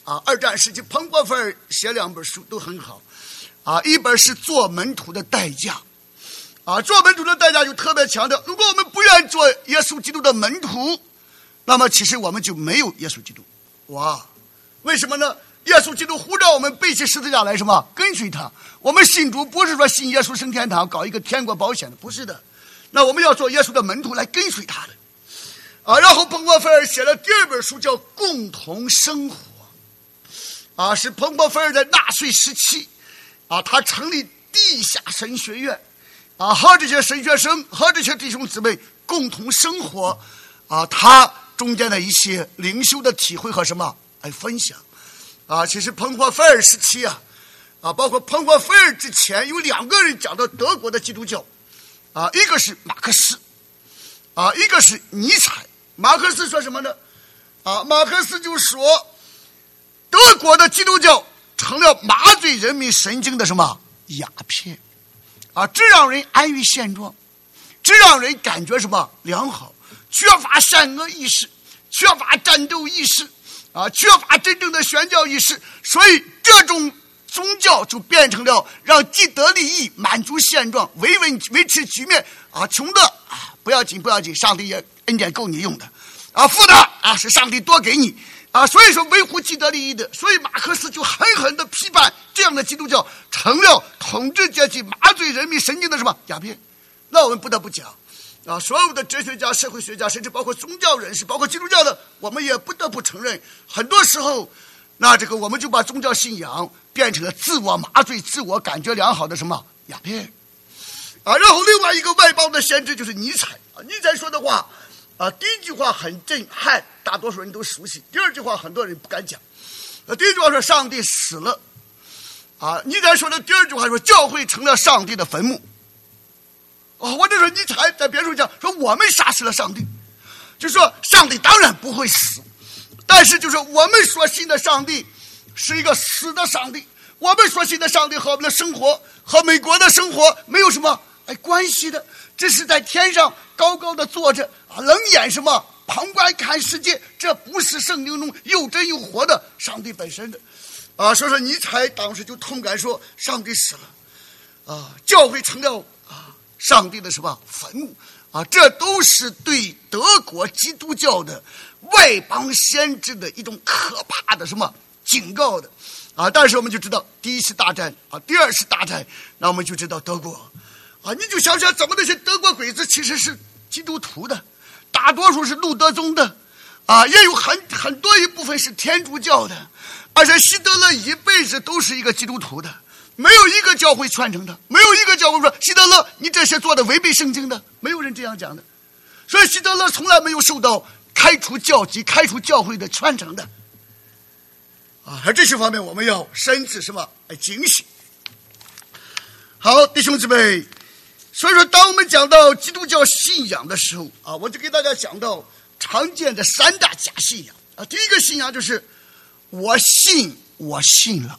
二战时期彭博菲尔写2本书都很好一本是做门徒的代价做门徒的代价就特别强调，如果我们不愿意做耶稣基督的门徒，那么其实我们就没有耶稣基督。为什么呢？耶稣基督呼召我们背起十字架来什么？跟随他。我们信主不是说信耶稣升天堂搞一个天国保险的，不是的。那我们要做耶稣的门徒来跟随他的然后彭博菲尔写了第2本书叫《共同生活》是彭博菲尔在纳粹时期他成立地下神学院和这些神学生和这些弟兄姊妹共同生活他中间的一些灵修的体会和什么来分享其实彭博菲尔时期包括彭博菲尔之前有2个人讲到德国的基督教一个是马克思一个是尼采。马克思说什么呢马克思就说德国的基督教成了麻醉人民神经的什么鸦片只让人安于现状，只让人感觉什么良好，缺乏善恶意识，缺乏战斗意识缺乏真正的宣教意识，所以这种宗教就变成了让既得利益，满足现状，维持局面穷的不要紧，上帝也恩典够你用的富的是上帝多给你所以说维护既得利益的，所以马克思就狠狠地批判这样的基督教成了统治阶级麻醉人民神经的什么鸦片。那我们不得不讲所有的哲学家、社会学家，甚至包括宗教人士，包括基督教的，我们也不得不承认，很多时候那这个我们就把宗教信仰变成了自我麻醉、自我感觉良好的什么鸦片然后另外一个外邦的先知就是尼采尼采说的话第一句话很震撼，大多数人都熟悉。第2句话很多人不敢讲第一句话说上帝死了尼采说的第2句话说教会成了上帝的坟墓或者说尼采在别处讲说我们杀死了上帝，就说上帝当然不会死，但是就是我们所信的上帝是一个死的上帝，我们所信的上帝和我们的生活和美国的生活没有什么关系的，这是在天上高高的坐着冷眼什么旁观看世界，这不是圣经中又真又活的上帝本身的所以说尼采当时就痛感说上帝死了教会成了上帝的什么坟墓这都是对德国基督教的外邦先知的一种可怕的什么警告的但是我们就知道第1次大战第2次大战，那我们就知道德国你就想想怎么那些德国鬼子其实是基督徒的，大多数是路德宗的也有很多一部分是天主教的，而且希特勒一辈子都是一个基督徒的，没有一个教会传承的，没有一个教会说希特勒你这些做的违背圣经的，没有人这样讲的。所以希特勒从来没有受到开除教籍、开除教会的传承的而这些方面我们要深知什么警醒。好，弟兄姊妹，所以说当我们讲到基督教信仰的时候我就给大家讲到常见的3大假信仰第一个信仰就是我信了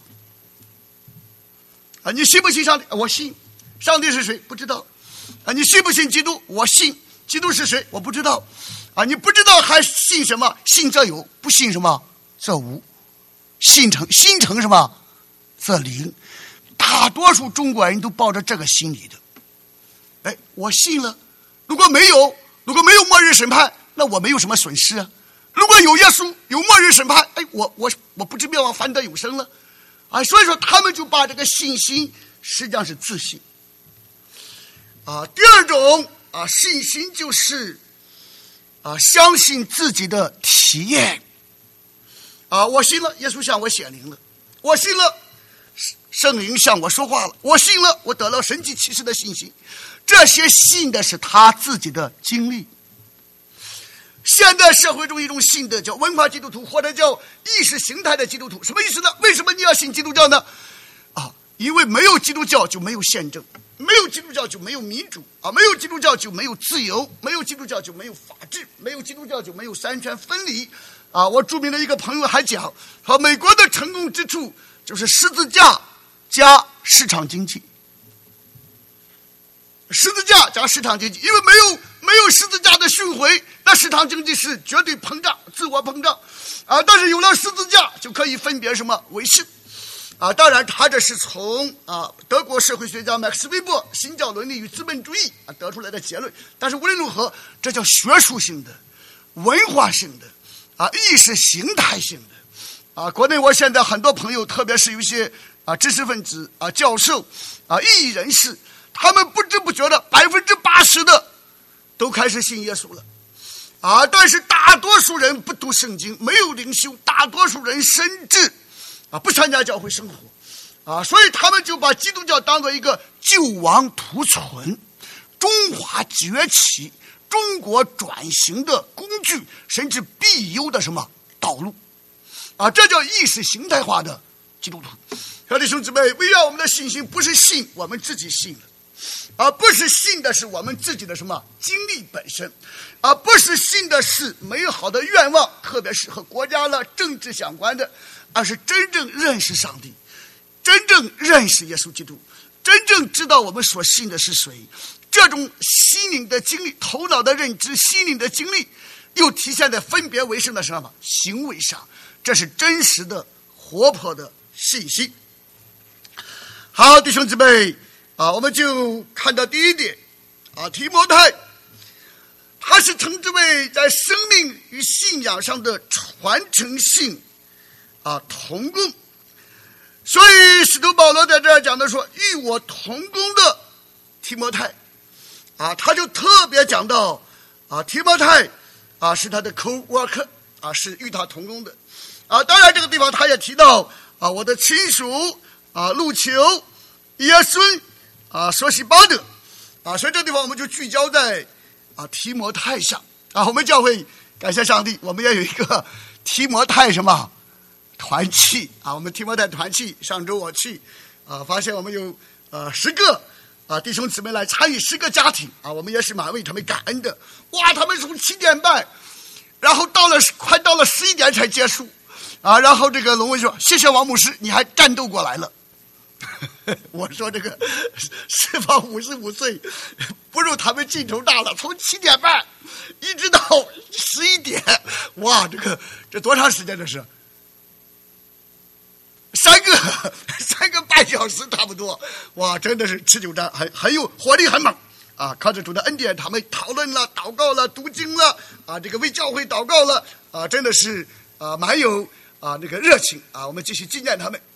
你信不信上帝？我信。上帝是谁？不知道你信不信基督？我信。基督是谁？我不知道你不知道还信什么？信则有，不信什么则无。心诚什么则灵。大多数中国人都抱着这个心理的我信了，如果没有末日审判，那我没有什么损失如果有耶稣，有末日审判我不知灭亡，反得永生了所以说他们就把这个信心实际上是自信第2种信心就是相信自己的体验我信了耶稣向我显灵了，我信了圣灵向我说话了，我信了我得了神迹奇事的信心，这些信的是他自己的经历。现代社会中一种信的叫文化基督徒，或者叫意识形态的基督徒，什么意思呢？为什么你要信基督教呢因为没有基督教就没有宪政，没有基督教就没有民主没有基督教就没有自由，没有基督教就没有法治，没有基督教就没有三权分离我著名的一个朋友还讲说美国的成功之处就是十字架加市场经济，十字架加市场经济，因为没有十字架的训诲，那市场经济是绝对膨胀，自我膨胀但是有了十字架就可以分别什么为性当然他这是从德国社会学家麦克斯韦伯新教伦理与资本主义得出来的结论。但是无论如何，这叫学术性的、文化性的意识形态性的国内我现在很多朋友，特别是有些知识分子教授异议人士，他们不知不觉的80%的都开始信耶稣了但是大多数人不读圣经，没有灵修，大多数人甚至不参加教会生活所以他们就把基督教当做一个救亡图存、中华崛起、中国转型的工具，甚至必由的什么道路这叫意识形态化的基督徒。小弟兄姊妹，围绕我们的信心，不是信我们自己信的不是信的是我们自己的什么经历本身不是信的是美好的愿望，特别是和国家的政治相关的，而是真正认识上帝，真正认识耶稣基督，真正知道我们所信的是谁。这种心灵的经历，头脑的认知，心灵的经历又体现在分别为圣的什么行为上，这是真实的活泼的信息。好，弟兄姊妹我们就看到第一点提摩太他是称之为在生命与信仰上的传承性同工。所以使徒保罗在这儿讲的说，与我同工的提摩太他就特别讲到提摩太是他的 co-worker 是与他同工的当然这个地方他也提到我的亲属路求、耶孙索西巴德所以这地方我们就聚焦在提摩太上我们教会感谢上帝，我们也有一个提摩太什么团契我们提摩太团契，上周我去发现我们有10个弟兄姊妹来参与10个家庭我们也是蛮为他们感恩的。哇，他们从7点半，然后快到了11点才结束然后这个龙文说，谢谢王牧师，你还战斗过来了我说这个释放55岁不如他们劲头大了，从7点半一直到11点，哇，这多长时间？这是3个半小时差不多，哇，真的是持久战，很有活力，很猛靠着主的恩典，他们讨论了、祷告了、读经了这个为教会祷告了真的是蛮有那个热情我们继续纪念他们。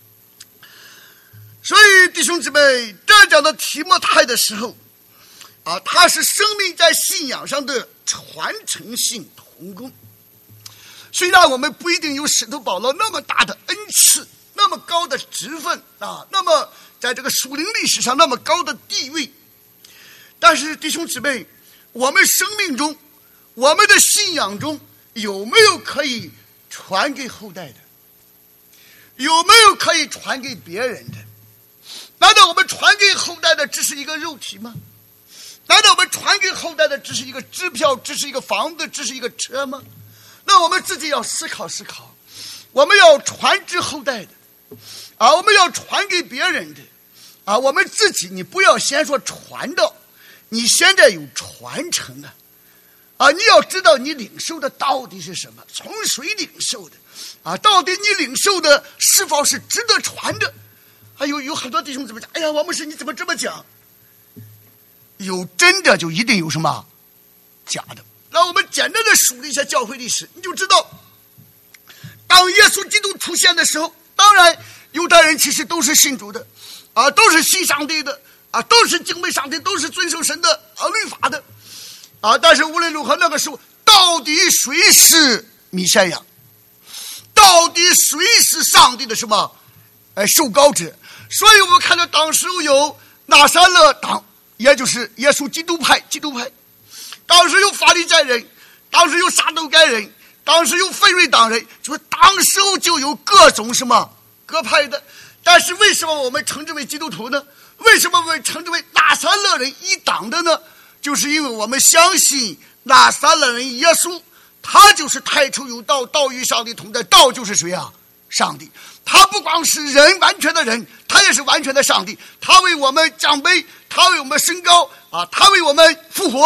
所以弟兄姊妹，这讲到提摩太的时候他是生命在信仰上的传承性同工。虽然我们不一定有使徒保罗那么大的恩赐，那么高的职分那么在这个属灵历史上那么高的地位，但是弟兄姊妹，我们生命中，我们的信仰中有没有可以传给后代的？有没有可以传给别人的？难道我们传给后代的只是一个肉体吗？难道我们传给后代的只是一个支票，只是一个房子，只是一个车吗？那我们自己要思考思考，我们要传之后代的我们要传给别人的我们自己，你不要先说传道，你现在有传承你要知道你领受的到底是什么，从谁领受的到底你领受的是否是值得传的有很多弟兄怎么讲，哎呀，王牧师你怎么这么讲？有真的就一定有什么假的。让我们简单的数了一下教会历史，你就知道当耶稣基督出现的时候，当然犹太人其实都是信主的都是信上帝的都是敬畏上帝，都是遵守神的律法的但是无论如何，那个时候到底谁是弥赛亚？到底谁是上帝的什么受膏者？所以我们看到当时有拿撒勒党，也就是耶稣基督派，当时有法利赛人，当时有撒都该人，当时有非瑞党人，就是当时就有各种什么各派的。但是为什么我们称之为基督徒呢？为什么我们称之为拿撒勒人一党的呢？就是因为我们相信拿撒勒人耶稣，他就是太初有道，道与上帝同在，道就是谁上帝。他不光是人，完全的人，他也是完全的上帝。他为我们降卑，他为我们升高他为我们复活。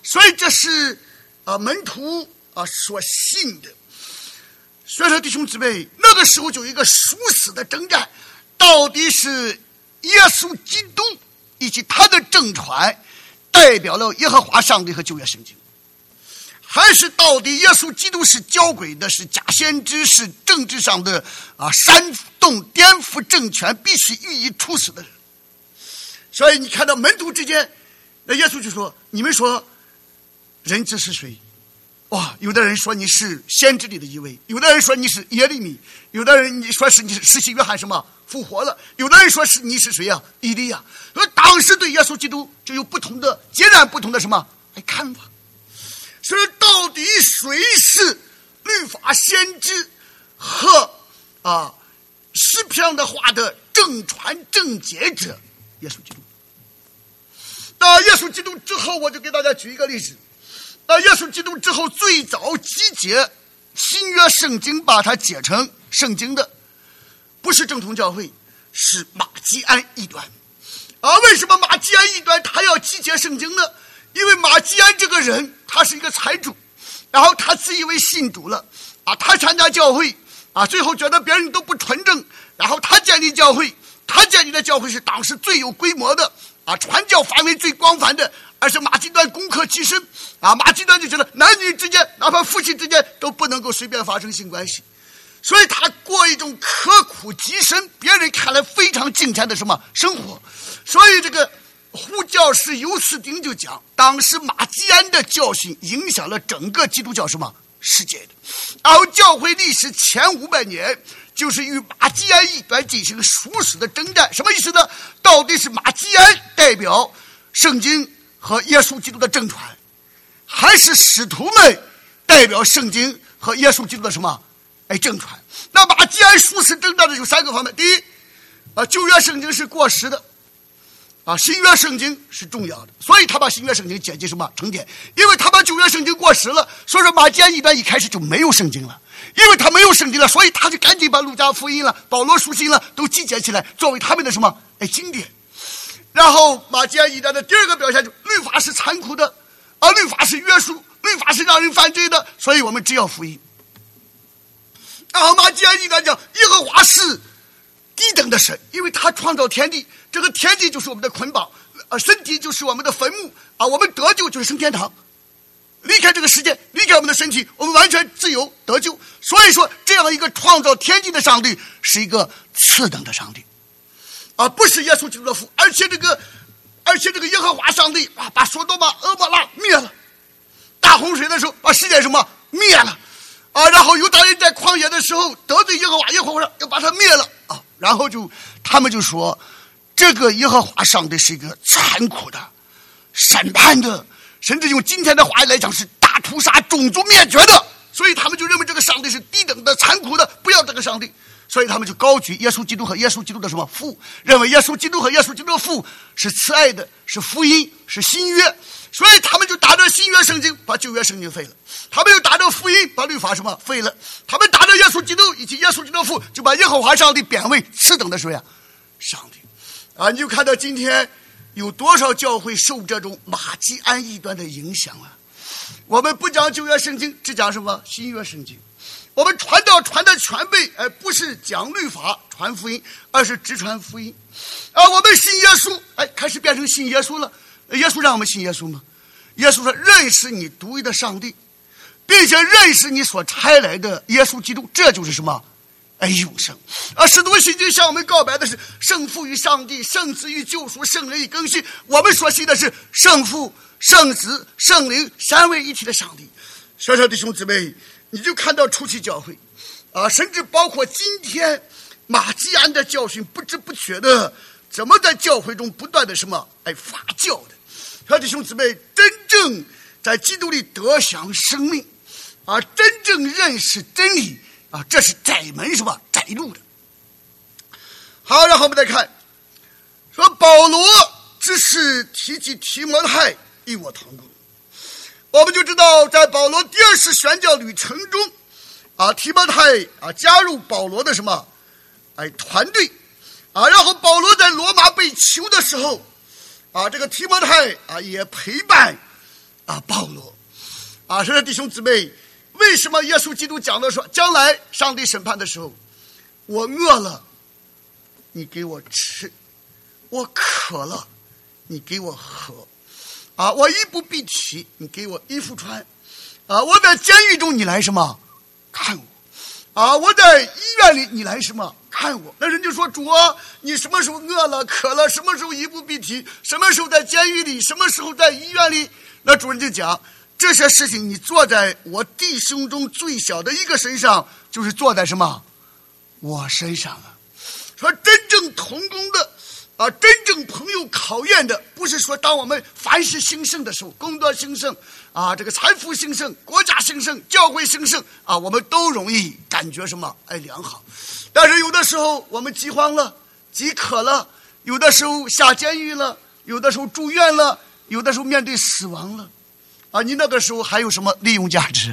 所以这是门徒所信的。所以说弟兄姊妹，那个时候就有一个殊死的征战，到底是耶稣基督以及他的正传代表了耶和华上帝和旧约圣经，还是到底耶稣基督是交鬼的，是假先知，是政治上的煽动颠覆政权必须予以处死的人。所以你看到门徒之间，那耶稣就说，你们说人子是谁？哇，有的人说你是先知里的一位，有的人说你是耶利米，有的人你说是你是施洗约翰什么复活了，有的人说是你是谁呀？以利亚。所以当时对耶稣基督就有截然不同的什么看法。所以到底谁是律法先知和诗篇的话的正传正解者？耶稣基督。那耶稣基督之后，我就给大家举一个例子。耶稣基督之后最早集结新约圣经把它解成圣经的，不是正统教会，是马基安异端。为什么马基安异端他要集结圣经呢？因为马基安这个人他是一个财主，然后他自以为信主了他参加教会最后觉得别人都不纯正，然后他建立教会，他建立的教会是当时最有规模的传教范围最广泛的，而且马其端攻克其身马其端就觉得男女之间哪怕夫妻之间都不能够随便发生性关系，所以他过一种刻苦极深别人看来非常精彩的生活。所以这个胡教士尤斯丁就讲，当时马基安的教训影响了整个基督教世界的，然后教会历史前500年就是与马基安异端进行殊死的征战。什么意思呢？到底是马基安代表圣经和耶稣基督的正传，还是使徒们代表圣经和耶稣基督的正传？那马基安殊死征战的有3个方面。第一，旧约圣经是过时的新约圣经是重要的，所以他把新约圣经解进成典。因为他把旧约圣经过时了，所以说马基安异端一开始就没有圣经了。因为他没有圣经了，所以他就赶紧把路加福音了、保罗书信了都集结起来，作为他们的经典。然后马基安异端的第2个表现就是律法是残酷的律法是约束，律法是让人犯罪的，所以我们只要福音。然后马基安异端讲耶和华是低等的神，因为他创造天地，这个天地就是我们的捆绑身体就是我们的坟墓我们得救就是升天堂，离开这个世界，离开我们的身体，我们完全自由得救。所以说这样一个创造天地的上帝是一个次等的上帝不是耶稣基督的父。而且这个耶和华上帝把索多玛俄摩拉灭了，大洪水的时候把世界灭了然后犹大人在旷野的时候得罪耶和华，耶和华要把他灭了然后他们就说这个耶和华上帝是一个残酷的、审判的，甚至用今天的话来讲是大屠杀、种族灭绝的。所以他们就认为这个上帝是低等的、残酷的，不要这个上帝。所以他们就高举耶稣基督和耶稣基督的父，认为耶稣基督和耶稣基督的父是慈爱的，是福音，是新约。所以他们就打着新约圣经把旧约圣经废了，他们又打着福音把律法废了，他们打着耶稣基督以及耶稣基督的父，就把耶和华上帝贬为次等的谁上帝你就看到今天有多少教会受这种马基安异端的影响我们不讲旧约圣经，只讲新约圣经。我们传道传的全备不是讲律法传福音，而是直传福音我们信耶稣开始变成信耶稣了。耶稣让我们信耶稣吗？耶稣说认识你独一的上帝，并且认识你所差来的耶稣基督，这就是永生使徒信经向我们告白的是圣父与上帝，圣子与救赎，圣灵与更新。我们所信的是圣父、圣子、圣灵3位一体的上帝。小小弟兄姊妹，你就看到初期教会甚至包括今天马基安的教训，不知不觉的怎么在教会中不断的发酵的。小弟兄姊妹，真正在基督里得享生命真正认识真理这是窄门窄路的。好，然后我们再看说保罗只是提及提摩太与我同工。我们就知道在保罗第2次宣教旅程中提摩太加入保罗的团队然后保罗在罗马被囚的时候这个提摩太也陪伴保罗所以弟兄姊妹，为什么耶稣基督讲的说，将来上帝审判的时候，我饿了你给我吃，我渴了你给我喝，我衣不蔽体你给我衣服穿，我在监狱中你来什么看我，我在医院里你来什么看我。那人就说，主啊，你什么时候饿了渴了，什么时候衣不蔽体，什么时候在监狱里，什么时候在医院里。那主人就讲，这些事情你做在我弟兄中最小的一个身上，就是做在什么我身上啊。说真正同工的真正朋友考验的，不是说当我们凡事兴盛的时候，工作兴盛这个财富兴盛，国家兴盛，教会兴盛我们都容易感觉什么良好。但是有的时候我们饥荒了，饥渴了，有的时候下监狱了，有的时候住院了，有的时候面对死亡了你那个时候还有什么利用价值？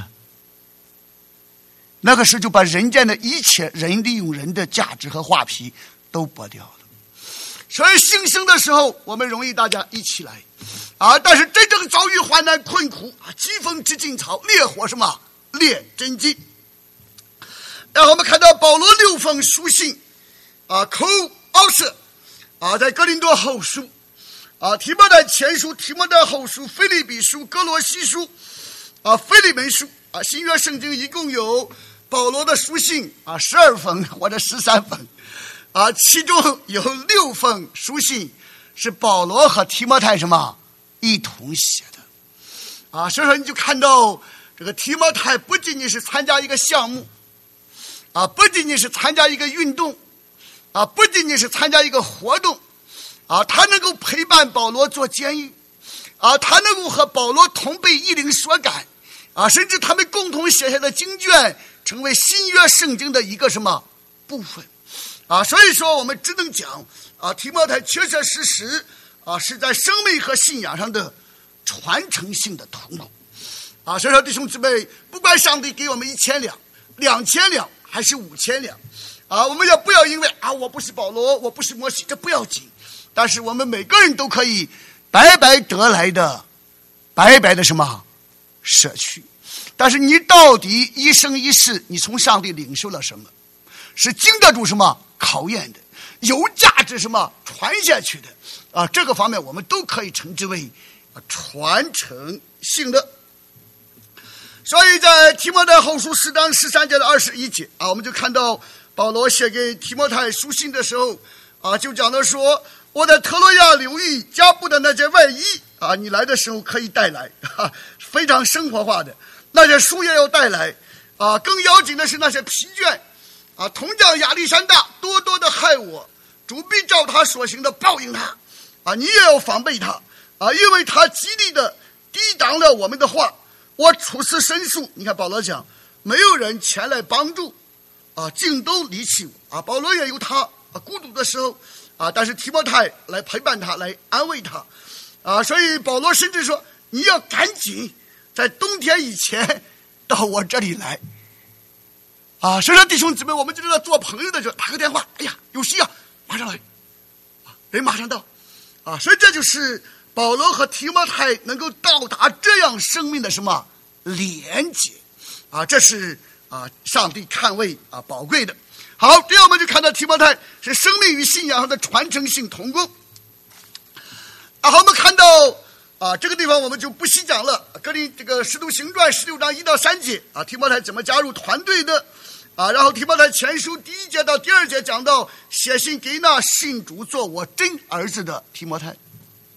那个时候就把人间的一切人利用人的价值和画皮都剥掉了。所以兴盛的时候我们容易大家一起来但是真正遭遇患难困苦疾风知劲草，烈火什么烈真金。然后我们看到保罗6封书信口奥瑟在哥林多后书提摩太前书、提摩太后书、腓立比书、哥罗西书腓利门书新约圣经一共有保罗的书信12封或者13封其中有6封书信是保罗和提摩太什么一同写的所以说你就看到这个提摩太不仅仅是参加一个项目不仅仅是参加一个运动不仅仅是参加一个活动他能够陪伴保罗做监狱他能够和保罗同被一灵所感甚至他们共同写下的经卷成为新约圣经的一个什么部分所以说我们只能讲提摩太确确实实是在生命和信仰上的传承性的同工所以说弟兄姊妹，不管上帝给我们1000两、2000两还是5000两我们也不要因为我不是保罗，我不是摩西，这不要紧。但是我们每个人都可以白白得来的，白白的什么舍去。但是你到底一生一世，你从上帝领受了什么？是经得住什么考验的，有价值什么传下去的这个方面我们都可以称之为传承性的。所以在提摩太后书4章13节的21节我们就看到保罗写给提摩太书信的时候就讲到说，我在特洛亚留意加布的那件外衣你来的时候可以带来非常生活化的那些书也要带来更要紧的是那些皮卷同将亚历山大多多的害我，主必照他所行的报应他你也要防备他因为他极力的抵挡了我们的话，我处此申诉。你看保罗讲，没有人前来帮助竟都离弃我保罗也有他孤独的时候但是提摩太来陪伴他，来安慰他所以保罗甚至说，你要赶紧在冬天以前到我这里来所以说弟兄姊妹，我们就知道做朋友的时候打个电话，哎呀有需要马上来人马上到所以这就是保罗和提摩太能够到达这样生命的什么连结这是上帝看为宝贵的。好，这样我们就看到提摩太是生命与信仰上的传承性同工好，我们看到这个地方我们就不细讲了。这个使徒行传16章1到3节提摩太怎么加入团队的然后提摩太前书第1节到第2节讲到写信给那信主做我真儿子的提摩太。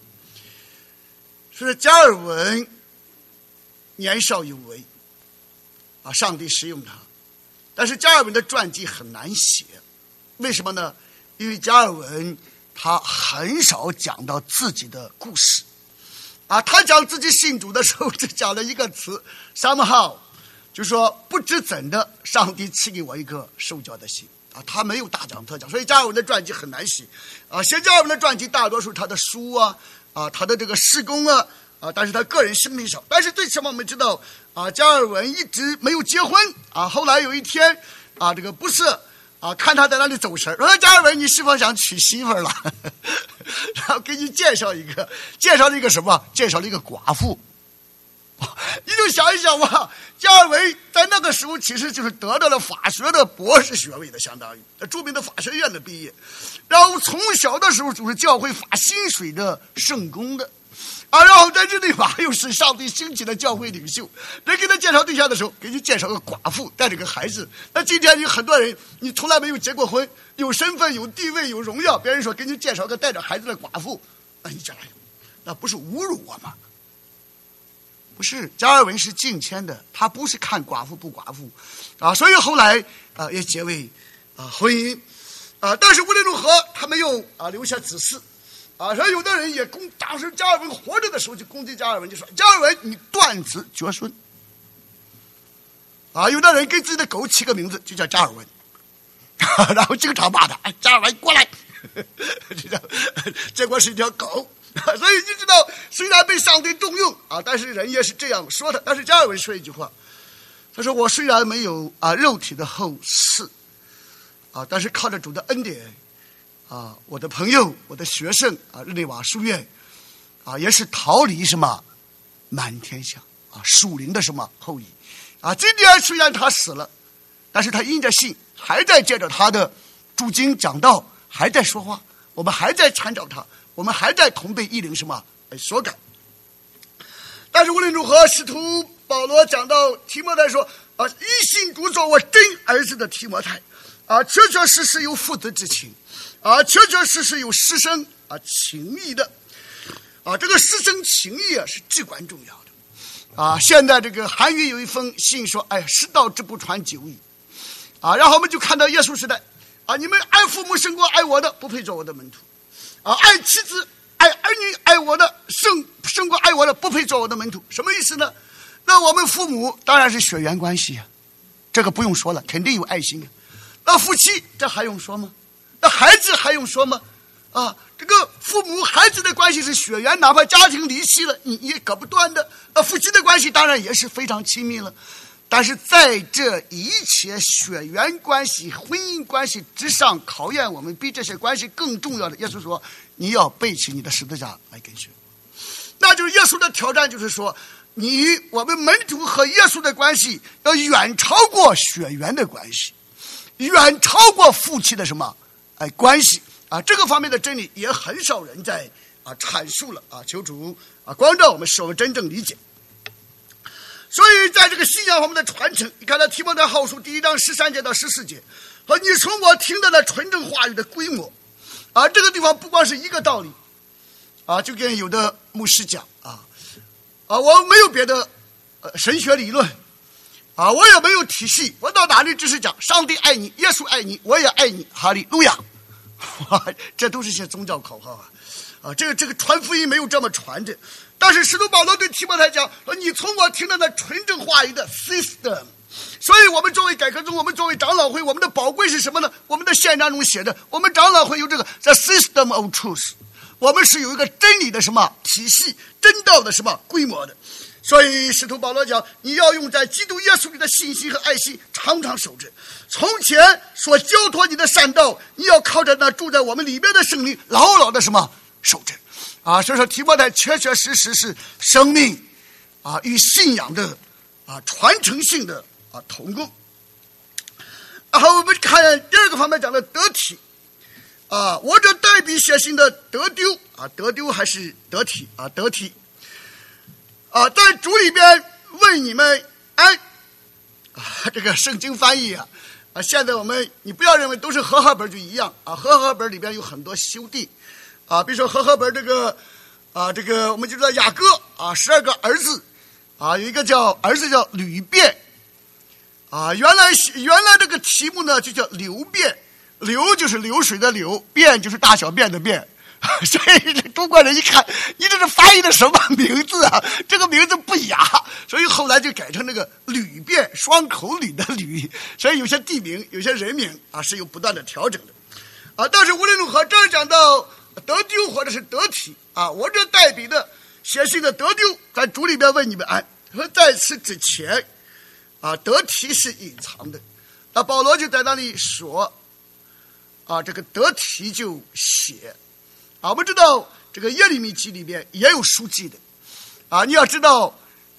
是加尔文年少有为上帝使用他，但是加尔文的传记很难写。为什么呢？因为加尔文他很少讲到自己的故事他讲自己信主的时候只讲了一个词 somehow， 就说不知怎的上帝赐给我一个受教的心他没有大讲特讲，所以加尔文的传记很难写写加尔文的传记大多数他的书他的这个事工但是他个人生命少。但是最起码我们知道加尔文一直没有结婚后来有一天这个不是看他在那里走神，说加尔文你是否想娶媳妇了然后给你介绍了一个什么，介绍了一个寡妇你就想一想吧，加尔文在那个时候其实就是得到了法学的博士学位的，相当于著名的法学院的毕业，然后从小的时候就是教会发薪水的圣工的。然后在这里吧，又是上帝兴起的教会领袖。人给他介绍对象的时候，给你介绍个寡妇，带着个孩子。那今天有很多人，你从来没有结过婚，有身份、有地位、有荣耀，别人说给你介绍个带着孩子的寡妇，那你讲那不是侮辱我吗？不是，加尔文是敬谦的，他不是看寡妇不寡妇所以后来也结为婚姻但是无论如何，他没有留下子嗣。所以有的人也当时加尔文活着的时候就攻击加尔文，就说加尔文你断子绝孙有的人给自己的狗起个名字就叫加尔文然后经常骂他加尔文过来结果是一条狗所以你知道，虽然被上帝重用但是人也是这样说的。但是加尔文说一句话，他说我虽然没有肉体的后嗣但是靠着主的恩典我的朋友，我的学生日内瓦书院也是逃离什么满天下属灵的什么后裔今天虽然他死了，但是他因着信还在借着他的诸经讲道，还在说话，我们还在参照他，我们还在同被异灵什么所感。但是无论如何，使徒保罗讲到提摩太说一信主做我真儿子的提摩太确确实实有父子之情确确实实有师生情谊的这个师生情谊是至关重要的现在这个韩愈有一封信说师道之不传久矣然后我们就看到耶稣时代你们爱父母胜过爱我的，不配做我的门徒爱妻子爱儿女爱我的胜过爱我的，不配做我的门徒。什么意思呢？那我们父母当然是血缘关系这个不用说了，肯定有爱心那夫妻这还用说吗？那孩子还用说吗？这个父母孩子的关系是血缘，哪怕家庭离析了，你也割不断的。夫妻的关系当然也是非常亲密了。但是在这一切血缘关系、婚姻关系之上，考验我们比这些关系更重要的，耶稣说你要背起你的十字架来跟随。那就是耶稣的挑战，就是说我们门徒和耶稣的关系要远超过血缘的关系，远超过夫妻的什么关系这个方面的真理也很少人在阐述了求主光照我们，使我们真正理解。所以在这个信仰方面的传承，你看到提摩太后书1章13节到14节和你从我听到的纯正话语的规模这个地方不光是一个道理就跟有的牧师讲我没有别的神学理论我也没有体系，我到哪里只是讲上帝爱你，耶稣爱你，我也爱你，哈利路亚这都是些宗教口号这个传福音没有这么传的。但是使徒保罗对提摩太讲说你从我听到的纯正话语的 system。 所以我们作为改革宗，我们作为长老会，我们的宝贵是什么呢？我们的宪章中写着我们长老会有这个 the system of truth， 我们是有一个真理的什么体系，真道的什么规模的。所以使徒保罗讲你要用在基督耶稣里的信心和爱心常常守着，从前所交托你的善道，你要靠着那住在我们里面的圣灵牢牢的什么守着所以说提摩太确确实实是生命与信仰的传承性的同工。然后我们看第二个方面讲的得体我这代笔写信的得丢得丢还是得体得体在主里边问你们这个圣经翻译现在你不要认为都是和合本就一样和合本里边有很多修订比如说和合本这个我们就知道雅各12个儿子有一个儿子叫吕辩原来这个题目呢就叫流辩，流就是流水的流，辩就是大小便的辩所以中国人一看你这是翻译的什么名字这个名字不雅，所以后来就改成那个吕辩，双口吕的吕。所以有些地名有些人名是有不断的调整的但是无论如何，这儿讲到得丢或者是得体我这代笔的写信的得丢，在主里边问你们说在此之前得体是隐藏的。那保罗就在那里说这个得体就写我们知道这个耶利米记里边也有书记的你要知道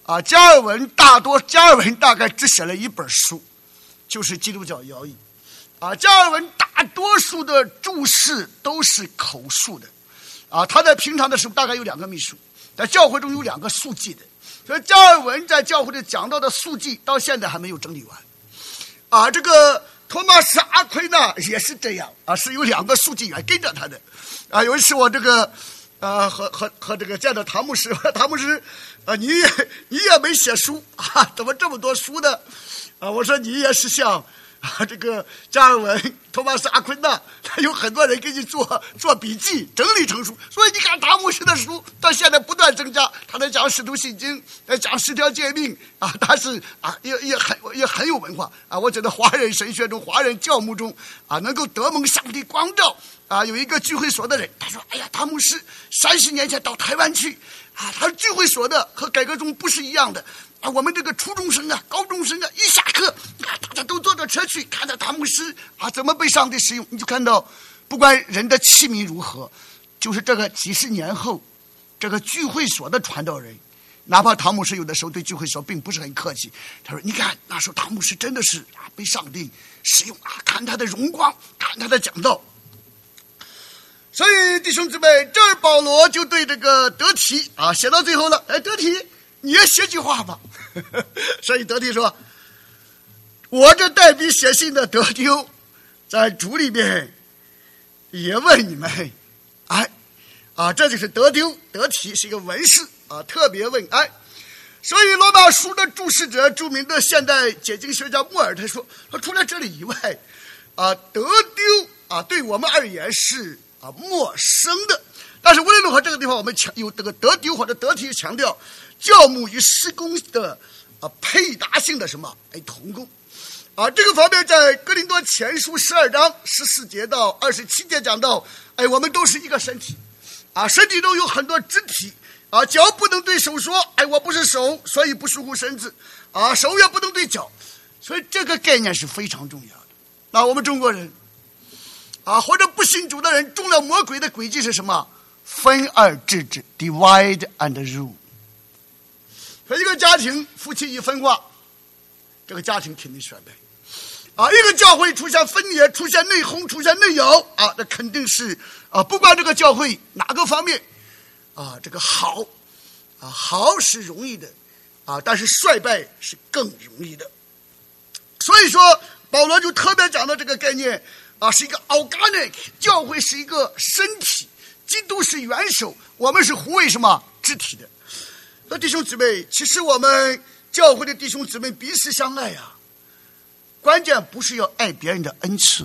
加尔文大概只写了一本书，就是《基督教要义》。加尔文大多数的注释都是口述的。他在平常的时候大概有2个秘书，在教会中有2个速记的，所以加尔文在教会里讲到的速记到现在还没有整理完。这个托马斯阿奎那也是这样，是有2个速记员跟着他的。有一次我这个和这个见到唐牧师，你也没写书怎么这么多书呢？我说你也是像这个加尔文、托马斯阿奎那，有很多人给你做笔记，整理成书。所以你看唐牧师的书到现在不断增加，他在讲《使徒信经》，在讲10条诫命他是也很有文化我觉得华人神学中、华人教牧中能够得蒙上帝光照有一个聚会所的人，他说：“哎呀，唐牧师30年前到台湾去他聚会所的和改革中不是一样的。”我们这个初中生高中生一下课大家都坐着车去看到唐牧师怎么被上帝使用。你就看到不管人的器皿如何，就是这个几十年后这个聚会所的传道人，哪怕唐牧师有的时候对聚会所并不是很客气，他说你看那时候唐牧师真的是被上帝使用看他的荣光，看他的讲道。所以弟兄姊妹，这儿保罗就对这个得提写到最后了，得提你也写句话吧。所以得提说，我这代笔写信的得丢在主里面也问你们这就是得提是一个文士特别问所以罗马书的注释者著名的现代解经学家莫尔他说除了这里以外得丢对我们而言是陌生的。但是无论如何，这个地方我们有这个得丢或者得提强调教牧与事工的配搭性的同工这个方面在哥林多前书12章14节到27节讲到我们都是一个身体身体中有很多肢体脚不能对手说我不是手，所以不属乎身子手也不能对脚，所以这个概念是非常重要的。我们中国人或者不信主的人中了魔鬼的诡计是什么？分而治之 divide and rule。 一个家庭夫妻一分化，这个家庭肯定衰败一个教会出现分裂，出现内讧，出现内摇那肯定是不管这个教会哪个方面这个好是容易的但是衰败是更容易的。所以说保罗就特别讲到这个概念是一个 organic， 教会是一个身体，基督是元首，我们是互为肢体的。那弟兄姊妹，其实我们教会的弟兄姊妹彼此相爱关键不是要爱别人的恩赐，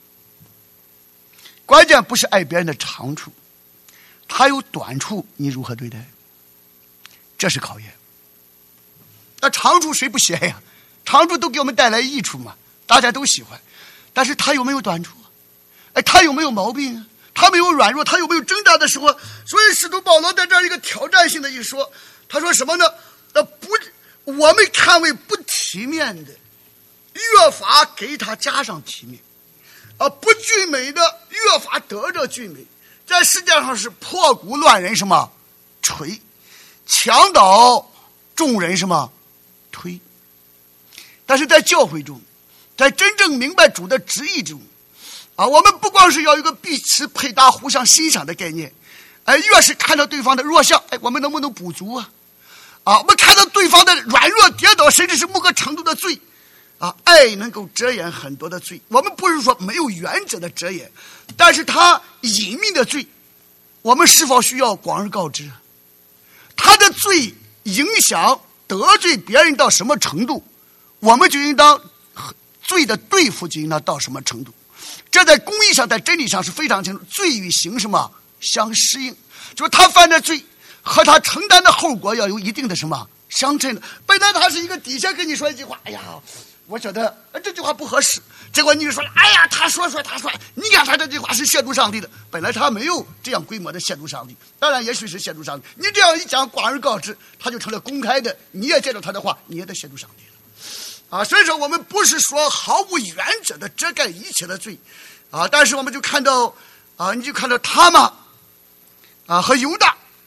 关键不是爱别人的长处，他有短处你如何对待，这是考验。那长处谁不喜爱长处都给我们带来益处嘛，大家都喜欢。但是他有没有短处他有没有毛病他没有软弱，他有没有挣扎的时候？所以使徒保罗在这儿一个挑战性的一说，他说什么呢？我们看为不体面的，越发给他加上体面不俊美的越发得着俊美。在世界上是破鼓乱人锤，墙倒众人推。但是在教会中，在真正明白主的旨意中我们不光是要有一个彼此配搭互相欣赏的概念越是看到对方的弱项我们能不能补足我们看到对方的软弱跌倒，甚至是某个程度的罪爱能够遮掩很多的罪。我们不是说没有原则的遮掩，但是他隐秘的罪我们是否需要广而告之？他的罪影响得罪别人到什么程度，我们就应当罪的对付就应当到什么程度。这在公义上在真理上是非常清楚，罪与刑相适应，就是他犯的罪和他承担的后果要有一定的相称的。本来他是一个底下跟你说一句话我觉得这句话不合适，结果你就说他说你看他这句话是亵渎上帝的，本来他没有这样规模的亵渎上帝，当然也许是亵渎上帝，你这样一讲广而告之，他就成了公开的，你也接着他的话，你也得亵渎上帝了所以说我们不是说毫无原则的遮盖一切的罪但是我们就看到你就看到他们和犹大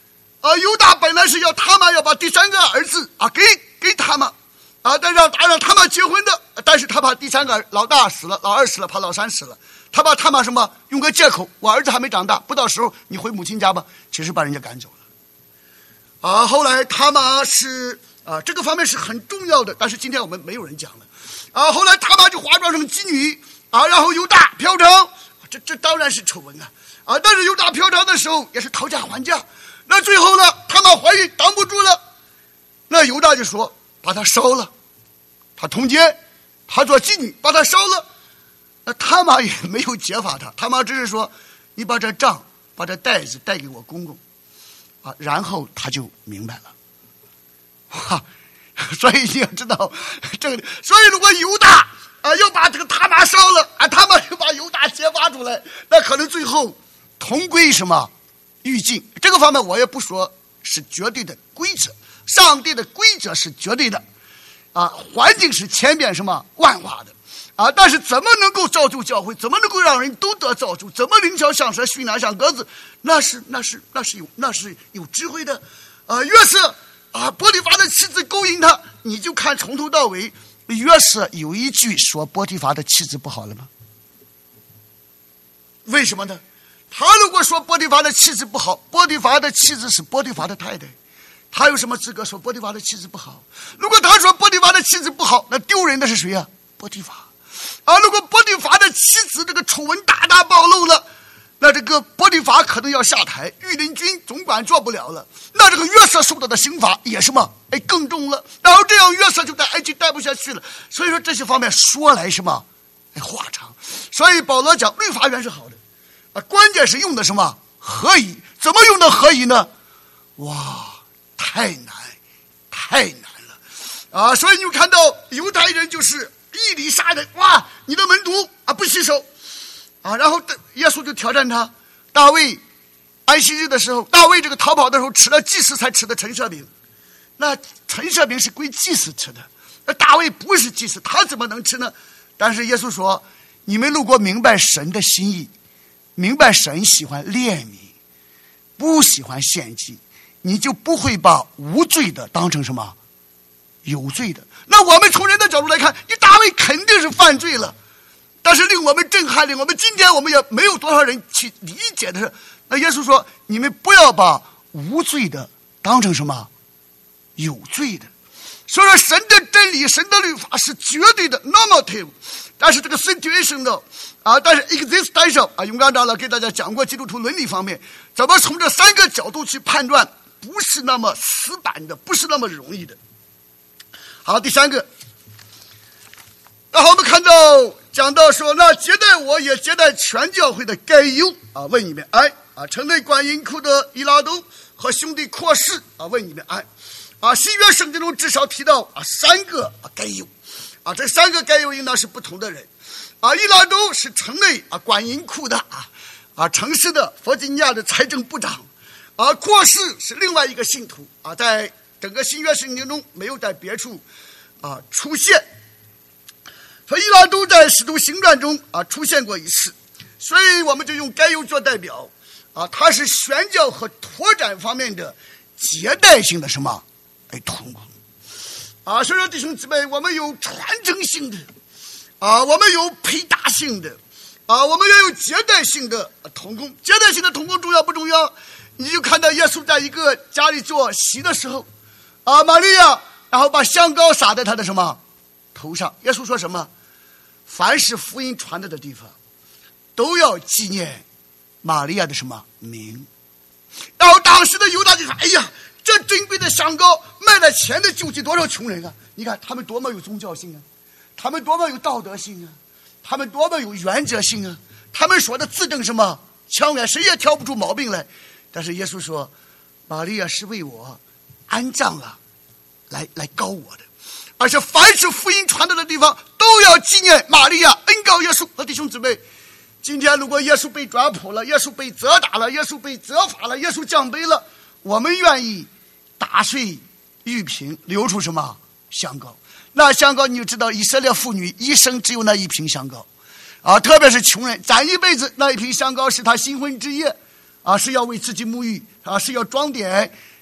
犹大本来是要他玛要把第3个儿子给他玛但让他玛结婚的，但是他怕第3个老大死了，老二死了，怕老三死了，他把他玛什么用个借口，我儿子还没长大，不到时候你回母亲家吧，其实把人家赶走了。后来他玛是这个方面是很重要的，但是今天我们没有人讲了。后来他玛就化妆成妓女然后犹大嫖娼，这当然是丑闻但是犹大嫖娼的时候也是讨价还价，那最后呢，他玛怀孕挡不住了，那犹大就说把他烧了，他通奸，他做妓女，把他烧了。那他玛也没有揭发他，他玛只是说你把这账把这袋子带给我公公然后他就明白了。所以你要知道这个，所以如果犹大要把这个他玛烧了他玛又把犹大揭发出来，那可能最后同归什么于尽。这个方面我也不说是绝对的规则，上帝的规则是绝对的环境是千变什么万化的但是怎么能够造就教会，怎么能够让人都得造就，怎么灵巧像蛇，驯良像鸽子，那是有智慧的。约瑟波提乏的妻子勾引他，你就看从头到尾，约瑟有一句说波提乏的妻子不好了吗？为什么呢？他如果说波提乏的妻子不好，波提乏的妻子是波提乏的太太，他有什么资格说波提乏的妻子不好？如果他说波提乏的妻子不好，那丢人的是谁啊？波提乏如果波提乏的妻子这个丑闻大暴露了，那这个波提乏可能要下台，御林军总管做不了了，那这个约瑟受到的刑罚也什么更重了，然后这样约瑟就在埃及待不下去了。所以说这些方面说来什么话长，所以保罗讲律法原是好的关键是用的什么合宜，怎么用的合宜呢？哇，太难了所以你看到犹太人就是伊里杀人，哇，你的门徒不洗手然后耶稣就挑战他。大卫安息日的时候，大卫这个逃跑的时候吃了祭司才吃的陈设饼，那陈设饼是归祭司吃的，那大卫不是祭司，他怎么能吃呢？但是耶稣说，你们如果明白神的心意，明白神喜欢怜悯，不喜欢献祭，你就不会把无罪的当成什么有罪的。那我们从人的角度来看，你大卫肯定是犯罪了，但是令我们震撼，令我们今天我们也没有多少人去理解的是，那耶稣说你们不要把无罪的当成什么有罪的。所以说神的真理，神的律法是绝对的 normative， 但是这个 situational 但是 existential 永刚长老给大家讲过基督徒伦理方面怎么从这3个角度去判断，不是那么死板的，不是那么容易的。好，第3个，然后我们看到讲到说，那接待我也接待全教会的该犹问你们安城内管银库的以拉都和兄弟阔士问你们安新约圣经中至少提到3个该犹这3个该犹应当是不同的人以拉都是城内管银库的城市的弗吉尼亚的财政部长阔士是另外一个信徒在整个新约圣经中没有在别处出现，所以以拉都在使徒行传中出现过一次，所以我们就用该犹做代表他是宣教和拓展方面的接待性的什么同工所以说弟兄姊妹，我们有传承性的我们有配搭性的我们也有接待性的同工。接待性的同工重要不重要？你就看到耶稣在一个家里做席的时候玛利亚然后把香膏洒在他的什么头上，耶稣说什么？凡是福音传的地方都要纪念玛利亚的什么名。然后当时的犹大就说，哎呀，这珍贵的香膏卖了钱的救济多少穷人你看他们多么有宗教性他们多么有道德性他们多么有原则性他们说的自证什么强远，谁也挑不出毛病来。但是耶稣说，玛利亚是为我安葬来膏我的，而且凡是福音传到的地方都要纪念玛利亚恩膏耶稣。弟兄姊妹，今天如果耶稣被抓捕了，耶稣被责打了，耶稣被责罚了，耶稣降杯了，我们愿意打碎玉瓶流出什么香膏？那香膏你就知道，以色列妇女一生只有那一瓶香膏特别是穷人攒一辈子，那一瓶香膏是他新婚之夜是要为自己沐浴是要装点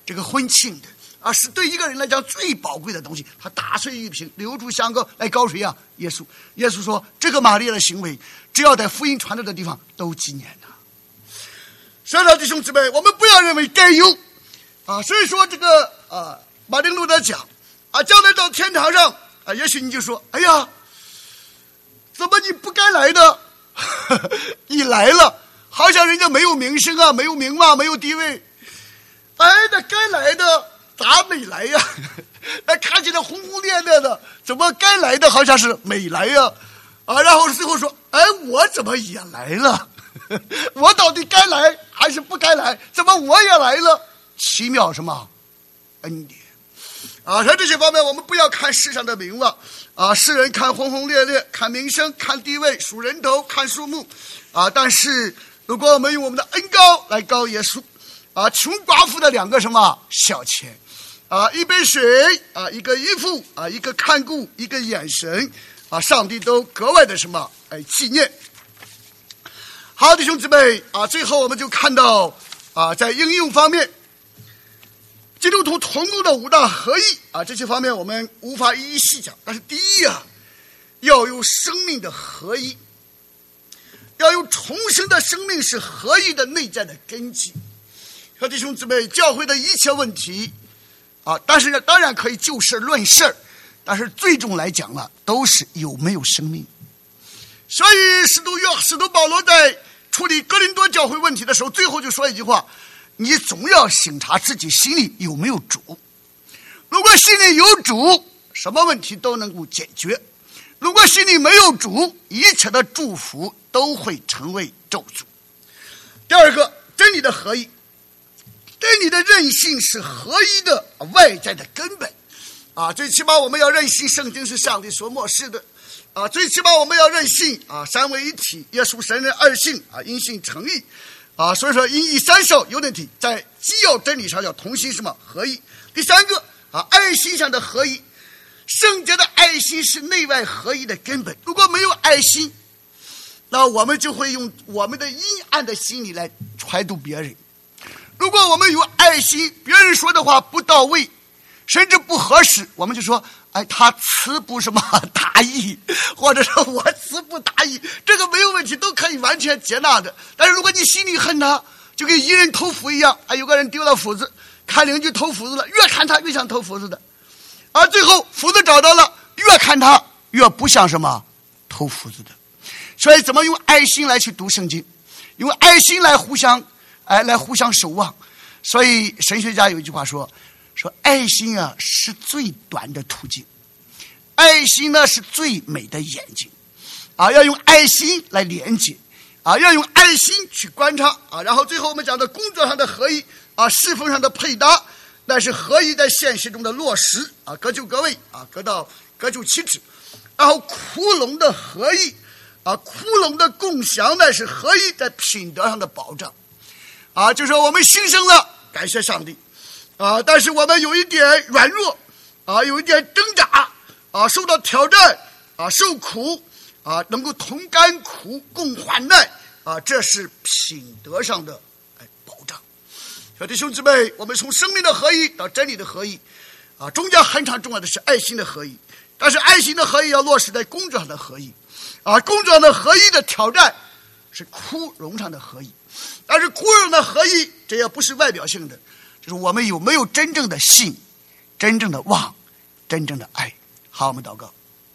这个婚庆的啊，是对一个人来讲最宝贵的东西。他打碎玉瓶，留住香膏来膏谁啊？耶稣。耶稣说，这个玛利亚的行为，只要在福音传到的地方都纪念他。所以弟兄姊妹，我们不要认为该有啊。所以说这个马丁路德讲啊，将来到天堂上啊，也许你就说，哎呀，怎么你不该来的？你来了，好像人家没有名声啊，没有名望，没有地位。哎，那该来的咋没来呀？那看起来轰轰烈烈的，怎么该来的好像是没来呀？啊，然后最后说，哎，我怎么也来了？我到底该来还是不该来？怎么我也来了？奇妙什么恩典啊！在这些方面，我们不要看世上的名望啊，世人看轰轰烈烈，看名声，看地位，数人头，看数目啊。但是如果我们用我们的恩膏来膏耶稣啊，穷寡妇的2个什么小钱啊，一杯水啊，一个衣服啊，一个看顾，一个眼神啊，上帝都格外的什么纪念。好，弟兄姊妹啊，最后我们就看到啊，在应用方面，基督徒同工的5大合一啊，这些方面我们无法一一细讲。但是第一啊，要有生命的合一，要有重生的生命，是合一的内在的根基。和弟兄姊妹，教会的一切问题啊，但是当然可以就事论事，但是最终来讲呢，都是有没有生命。所以使徒保罗在处理哥林多教会问题的时候，最后就说一句话，你总要省察自己心里有没有主。如果心里有主，什么问题都能够解决；如果心里没有主，一切的祝福都会成为咒诅。第二个，真理的合一，真理的韧性是合一的外在的根本啊！最起码我们要认信圣经是上帝所默示的啊！最起码我们要认信啊，三位一体，耶稣神人二性啊，因信成义啊！所以说因义三效有问题，在基要真理上要同心什么合一。第三个啊，爱心上的合一，圣洁的爱心是内外合一的根本。如果没有爱心，那我们就会用我们的阴暗的心理来揣度别人。如果我们有爱心，别人说的话不到位，甚至不合适，我们就说，哎，他词不什么达意，或者说我词不达意，这个没有问题，都可以完全接纳的。但是如果你心里恨他，就跟一人偷斧一样，有个人丢了斧子，看邻居偷斧子了，越看他越像偷斧子的，而最后斧子找到了，越看他越不像什么偷斧子的。所以怎么用爱心来去读圣经，用爱心来互相守望。所以神学家有一句话说爱心啊是最短的途径，爱心呢是最美的眼睛啊，要用爱心来连接啊，要用爱心去观察啊。然后最后我们讲的工作上的合一啊，侍奉上的配搭，那是合一在现实中的落实啊，各就各位啊，各就其职。然后窟窿的合一啊，窟窿的共享呢是合一在品德上的保障啊，就是说我们牺牲了，感谢上帝啊，但是我们有一点软弱啊，有一点挣扎啊，受到挑战啊，受苦啊，能够同甘苦共患难啊，这是品德上的保障。小弟兄姊妹，我们从生命的合一到真理的合一啊，中间很重要的是爱心的合一，但是爱心的合一要落实在工作上的合一啊，工作上的合一的挑战是窟窿上的合一，但是窟窿的合一这也不是外表性的，就是我们有没有真正的信，真正的望，真正的爱。好，我们祷告。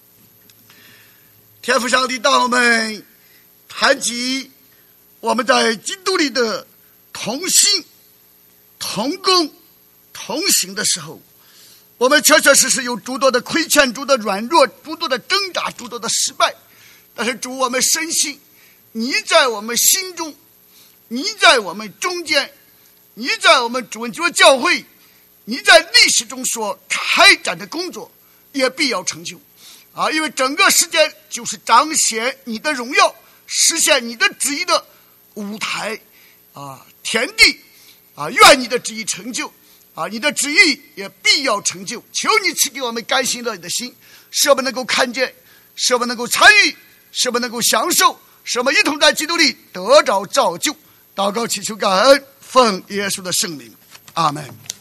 天父上帝，当我们谈及我们在基督里的同心同工同行的时候，我们确确实实有诸多的亏欠，诸多的软弱，诸多的挣扎，诸多的失败。但是主，我们深信你在我们心中，你在我们中间，你在我们主恩教会，你在历史中所开展的工作也必要成就啊！因为整个世界就是彰显你的荣耀，实现你的旨意的舞台啊，田地啊，愿你的旨意成就啊！你的旨意也必要成就，求你赐给我们甘心乐意的心，使我们能够看见，使我们能够参与，使我们能够享受，使我们一同在基督里得着造就。祷告祈求感恩，奉耶稣的圣名，阿们。